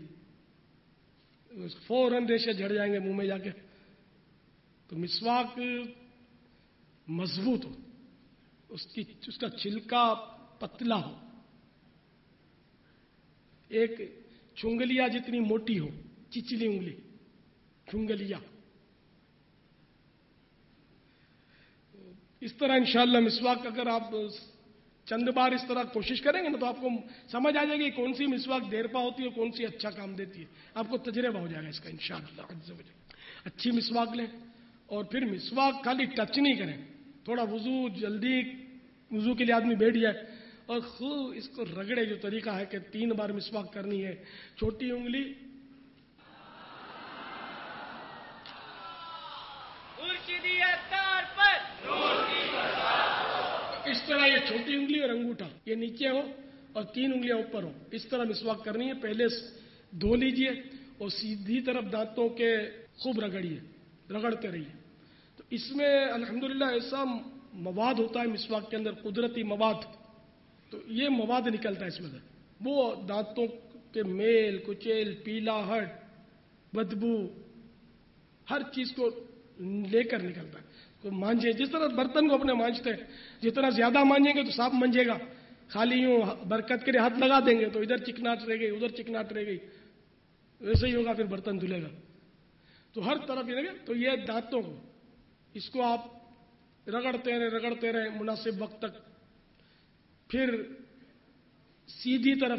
فوراً ریشے جھڑ جائیں گے منہ میں جا کے۔ تو مسواک مضبوط ہو، اس کی اس کا چھلکا پتلا ہو، ایک چنگلیا جتنی موٹی ہو، چچلی انگلی چنگلیا، اس طرح انشاءاللہ مسواک اگر آپ چند بار اس طرح کوشش کریں گے نا تو آپ کو سمجھ آ جائے گی کون سی مسواک دیر پا ہوتی ہے کون سی اچھا کام دیتی ہے، آپ کو تجربہ ہو جائے گا اس کا انشاءاللہ عز و جل۔ اچھی مسواک لیں اور پھر مسواک خالی ٹچ نہیں کریں، تھوڑا وضو جلدی وضو کے لیے آدمی بیٹھ جائے اور خوب اس کو رگڑے، جو طریقہ ہے کہ تین بار مسواک کرنی ہے، چھوٹی انگلی اس طرح، یہ چھوٹی انگلی اور انگوٹھا یہ نیچے ہو اور تین انگلیاں اوپر ہو، اس طرح مسواک کرنی ہے۔ پہلے دھو لیجئے اور سیدھی طرف دانتوں کے خوب رگڑیے، رگڑتے رہیے۔ تو اس میں الحمدللہ ایسا مواد ہوتا ہے مسواک کے اندر، قدرتی مواد، تو یہ مواد نکلتا ہے اس میں سے، وہ دانتوں کے میل کچیل، پیلا ہٹ، بدبو، ہر چیز کو لے کر نکلتا ہے۔ تو مانجے، جس طرح برتن کو اپنے مانجتے ہیں، جتنا زیادہ مانجیں گے تو صاف منجے گا، خالی یوں برکت کے لیے ہاتھ لگا دیں گے تو ادھر چکناٹ رہ گئی ادھر چکناٹ رہ گئی، ویسے ہی ہوگا پھر برتن دھلے گا۔ تو ہر طرف یہ تو یہ دانتوں کو اس کو آپ رگڑتے رہے رگڑتے رہے مناسب وقت تک، پھر سیدھی طرف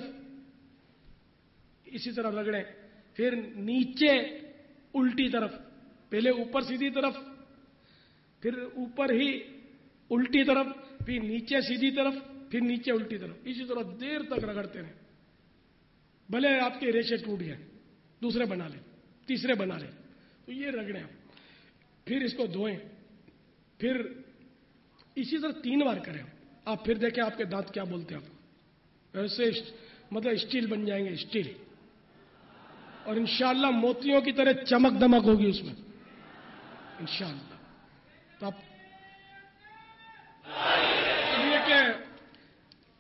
اسی طرح رگڑیں، پھر نیچے الٹی طرف، پہلے اوپر سیدھی طرف، پھر اوپر ہی الٹی طرف، پھر نیچے سیدھی طرف، پھر نیچے الٹی طرف، اسی طرح دیر تک رگڑتے رہیں، بھلے آپ کے ریشے ٹوٹ گئے، دوسرے بنا لیں، تیسرے بنا لیں، تو یہ رگڑیں آپ، پھر اس کو دھوئیں، پھر اسی طرح تین بار کریں آپ، پھر دیکھیں آپ کے دانت کیا بولتے ہیں آپ کو، ایسے مطلب اسٹیل بن جائیں گے، اسٹیل، اور انشاءاللہ موتیوں کی طرح چمک دمک ہوگی اس میں انشاءاللہ۔ تو آپ یہ کہ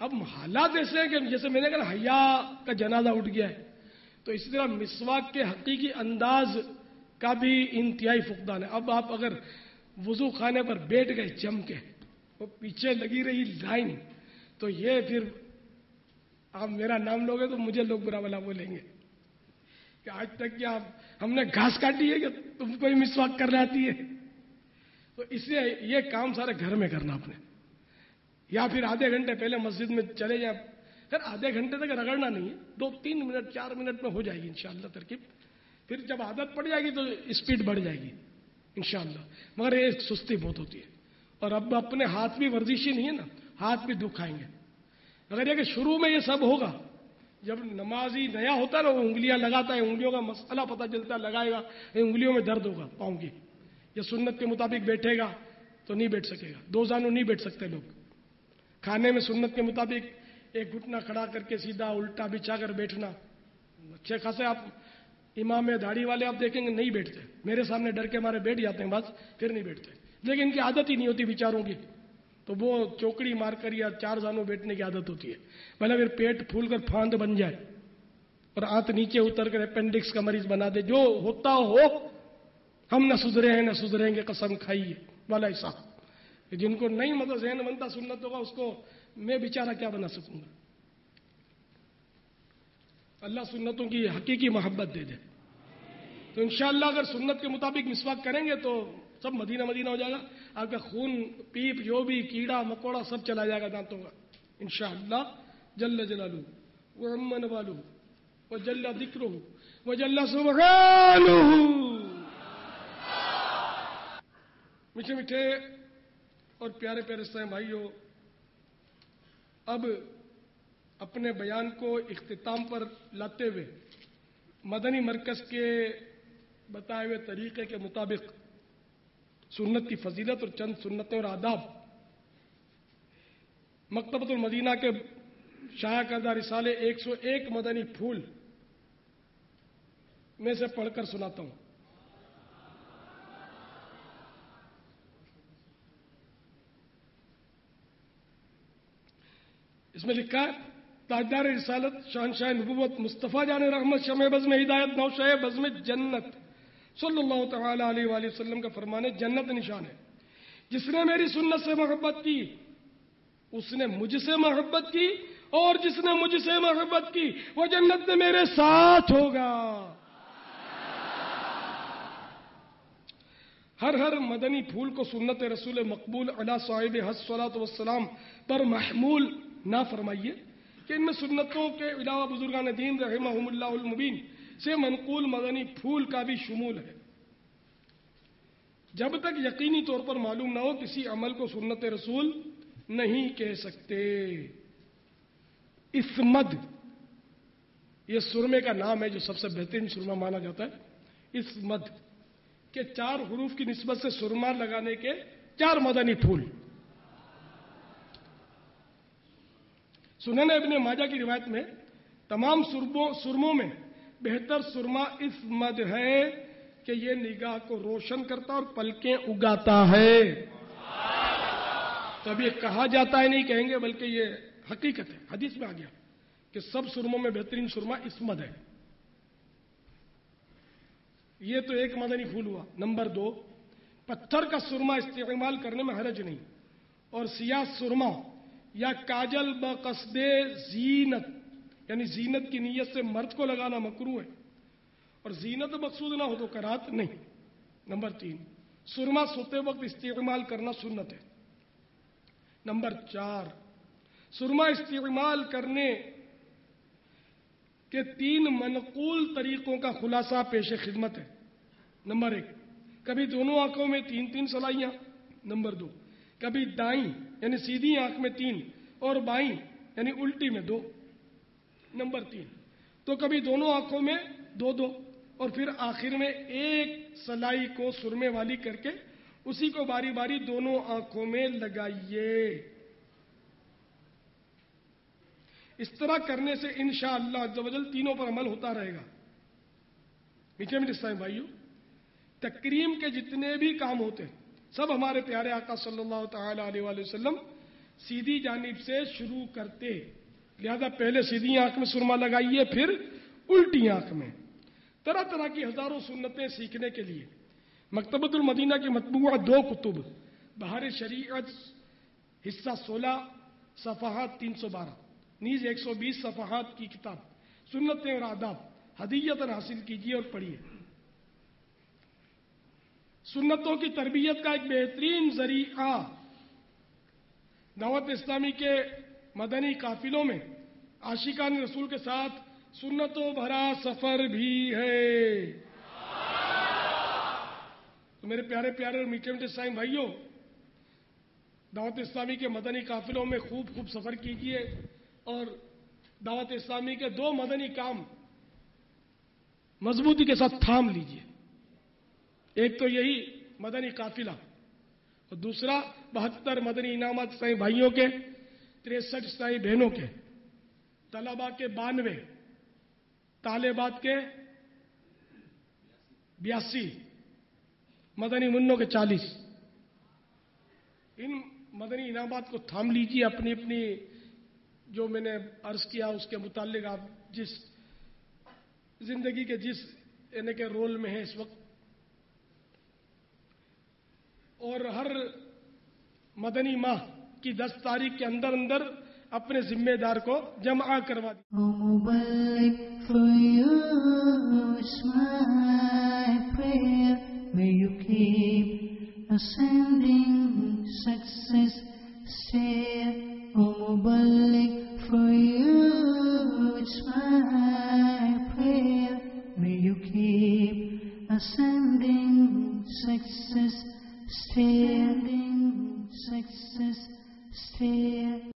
اب حالات ایسے ہیں کہ جیسے میں نے کہا حیا کا جنازہ اٹھ گیا ہے، تو اسی طرح مسواک کے حقیقی انداز کا بھی انتہائی فقدان ہے. اب آپ اگر وضو خانے پر بیٹھ گئے جم کے، وہ پیچھے لگی رہی لائن، تو یہ پھر آپ میرا نام لوگے تو مجھے لوگ برا بلا بولیں گے کہ آج تک کیا ہم نے گھاس کاٹی ہے کہ تم کو ہی مسواک کرنا آتی ہے. تو اس لیے یہ کام سارے گھر میں کرنا اپنے، یا پھر آدھے گھنٹے پہلے مسجد میں چلے جائیں. پھر آدھے گھنٹے تک رگڑنا نہیں ہے، دو تین منٹ چار منٹ میں ہو جائے گی انشاءاللہ ترکیب. پھر جب عادت پڑ جائے گی تو اسپیڈ بڑھ جائے گی انشاءاللہ. مگر یہ سستی بہت ہوتی ہے. اور اب اپنے ہاتھ بھی ورزشی نہیں ہے نا، ہاتھ بھی دکھائیں گے. اگر یہ کہ شروع میں یہ سب ہوگا، جب نمازی نیا ہوتا ہے نا، وہ انگلیاں لگاتا ہے، انگلیوں کا مسئلہ پتہ چلتا ہے، لگائے گا، انگلیوں میں درد ہوگا پاؤں کی. یہ سنت کے مطابق بیٹھے گا تو نہیں بیٹھ سکے گا. دو زانوں نہیں بیٹھ سکتے لوگ. کھانے میں سنت کے مطابق ایک گھٹنا کھڑا کر کے سیدھا الٹا بچھا کر بیٹھنا. اچھے خاصے آپ امام داڑھی والے آپ دیکھیں گے نہیں بیٹھتے، میرے سامنے ڈر کے مارے بیٹھ جاتے ہیں بس، پھر نہیں بیٹھتے. لیکن ان کی عادت ہی نہیں ہوتی بیچاروں کی، تو وہ چوکڑی مار کر یا چار زانوں بیٹھنے کی عادت ہوتی ہے. پہلے پھر پیٹ پھول کر پھاند بن جائے اور آنت نیچے اتر کر اپینڈکس کا مریض بنا دے. جو ہوتا ہو، ہم نہ سدھرے ہیں نہ سدھریں گے، قسم کھائیے والا ایسا. جن کو نہیں مطلب ذہن بنتا سنت ہوگا، اس کو میں بیچارہ کیا بنا سکوں گا. اللہ سنتوں کی حقیقی محبت دے دے. تو انشاءاللہ اگر سنت کے مطابق مسواک کریں گے تو سب مدینہ مدینہ ہو جائے گا. آپ کا خون پیپ جو بھی کیڑا مکوڑا سب چلا جائے گا دانتوں کا انشاءاللہ. جل جلالہ وعم نوالہ وجل ذکرہ وجل سبحانہ. میٹھے میٹھے اور پیارے پیارے سائیں بھائیوں، اب اپنے بیان کو اختتام پر لاتے ہوئے مدنی مرکز کے بتائے ہوئے طریقے کے مطابق سنت کی فضیلت اور چند سنتیں اور آداب مکتبۃ المدینہ کے شائع کردہ رسالے ایک سو ایک مدنی پھول میں سے پڑھ کر سناتا ہوں. اس میں لکھا ہے: تاجدار رسالت شہنشاہ نبوت مصطفیٰ جان رحمت شمع بزم ہدایت نوشہ بزم جنت صلی اللہ تعالی علیہ وآلہ وسلم کا فرمان ہے، جنت نشان ہے. جس نے میری سنت سے محبت کی اس نے مجھ سے محبت کی، اور جس نے مجھ سے محبت کی وہ جنت میں میرے ساتھ ہوگا. ہر ہر مدنی پھول کو سنت رسول مقبول علی صاحب الصلاۃ والسلام پر محمول نہ فرمائیے کہ ان میں سنتوں کے علاوہ بزرگان دین رحمہم اللہ المبین سے منقول مدنی پھول کا بھی شمول ہے. جب تک یقینی طور پر معلوم نہ ہو کسی عمل کو سنت رسول نہیں کہہ سکتے. اسمد یہ سرمے کا نام ہے جو سب سے بہترین سرما مانا جاتا ہے. اسمد کے چار حروف کی نسبت سے سرما لگانے کے چار مدنی پھول. سنن ابن ماجہ کی روایت میں تمام سرموں میں بہتر سرما اسمد ہے کہ یہ نگاہ کو روشن کرتا اور پلکیں اگاتا ہے. تو اب یہ کہا جاتا ہے نہیں کہیں گے، بلکہ یہ حقیقت ہے، حدیث میں آ گیا کہ سب سرموں میں بہترین سرما اسمد ہے. یہ تو ایک مدنی پھول ہوا. نمبر دو، پتھر کا سرما استعمال کرنے میں حرج نہیں، اور سیاہ سرما یا کاجل بقصد زینت یعنی زینت کی نیت سے مرد کو لگانا مکروہ ہے، اور زینت مقصود نہ ہو تو کراہت نہیں. نمبر تین، سرما سوتے وقت استعمال کرنا سنت ہے. نمبر چار، سرما استعمال کرنے کے تین منقول طریقوں کا خلاصہ پیش خدمت ہے. نمبر ایک، کبھی دونوں آنکھوں میں تین تین سلائیاں. نمبر دو، کبھی دائیں یعنی سیدھی آنکھ میں تین اور بائیں یعنی الٹی میں دو. نمبر تین، تو کبھی دونوں آنکھوں میں دو دو، اور پھر آخر میں ایک سلائی کو سرمے والی کر کے اسی کو باری باری دونوں آنکھوں میں لگائیے. اس طرح کرنے سے انشاءاللہ عز و جل تینوں پر عمل ہوتا رہے گا. میٹھے میٹھے اسلام بھائیوں، تکریم کے جتنے بھی کام ہوتے ہیں سب ہمارے پیارے آقا صلی اللہ تعالی علیہ وآلہ وسلم سیدھی جانب سے شروع کرتے، لہذا پہلے سیدھی آنکھ میں سرما لگائیے، پھر الٹی آنکھ میں۔ طرح طرح کی ہزاروں سنتیں سیکھنے کے لیے مکتبۃ المدینہ کی مطبوعہ دو کتب، بہار شریعت حصہ سولہ صفحات تین سو بارہ، نیز ایک سو بیس صفحات کی کتاب سنتیں اور آداب ہدیتاً حاصل کیجیے اور پڑھیے۔ سنتوں کی تربیت کا ایک بہترین ذریعہ دعوت اسلامی کے مدنی قافلوں میں عاشقان رسول کے ساتھ سنتوں بھرا سفر بھی ہے۔ تو میرے پیارے پیارے اور میٹھے میٹھے اسلامی بھائیوں، دعوت اسلامی کے مدنی قافلوں میں خوب خوب سفر کیجیے اور دعوت اسلامی کے دو مدنی کام مضبوطی کے ساتھ تھام لیجیے۔ ایک تو یہی مدنی قافلہ اور دوسرا بہتر مدنی انعامات اسلامی بھائیوں کے، تریسٹھ اسلامی بہنوں کے، طلباء کے بانوے، طالبات کے بیاسی، مدنی منوں کے چالیس۔ ان مدنی انعامات کو تھام لیجیے، اپنی اپنی جو میں نے عرض کیا اس کے متعلق آپ جس زندگی کے جس یعنی کہ رول میں ہیں اس وقت، اور ہر مدنی ماہ کی دس تاریخ کے اندر اندر اپنے ذمہ دار کو جمع کروا دی۔ O Mubarak, for you is my prayer. May you keep ascending success stair. O Mubarak, for you is my prayer. May you keep ascending success stair. Success stair.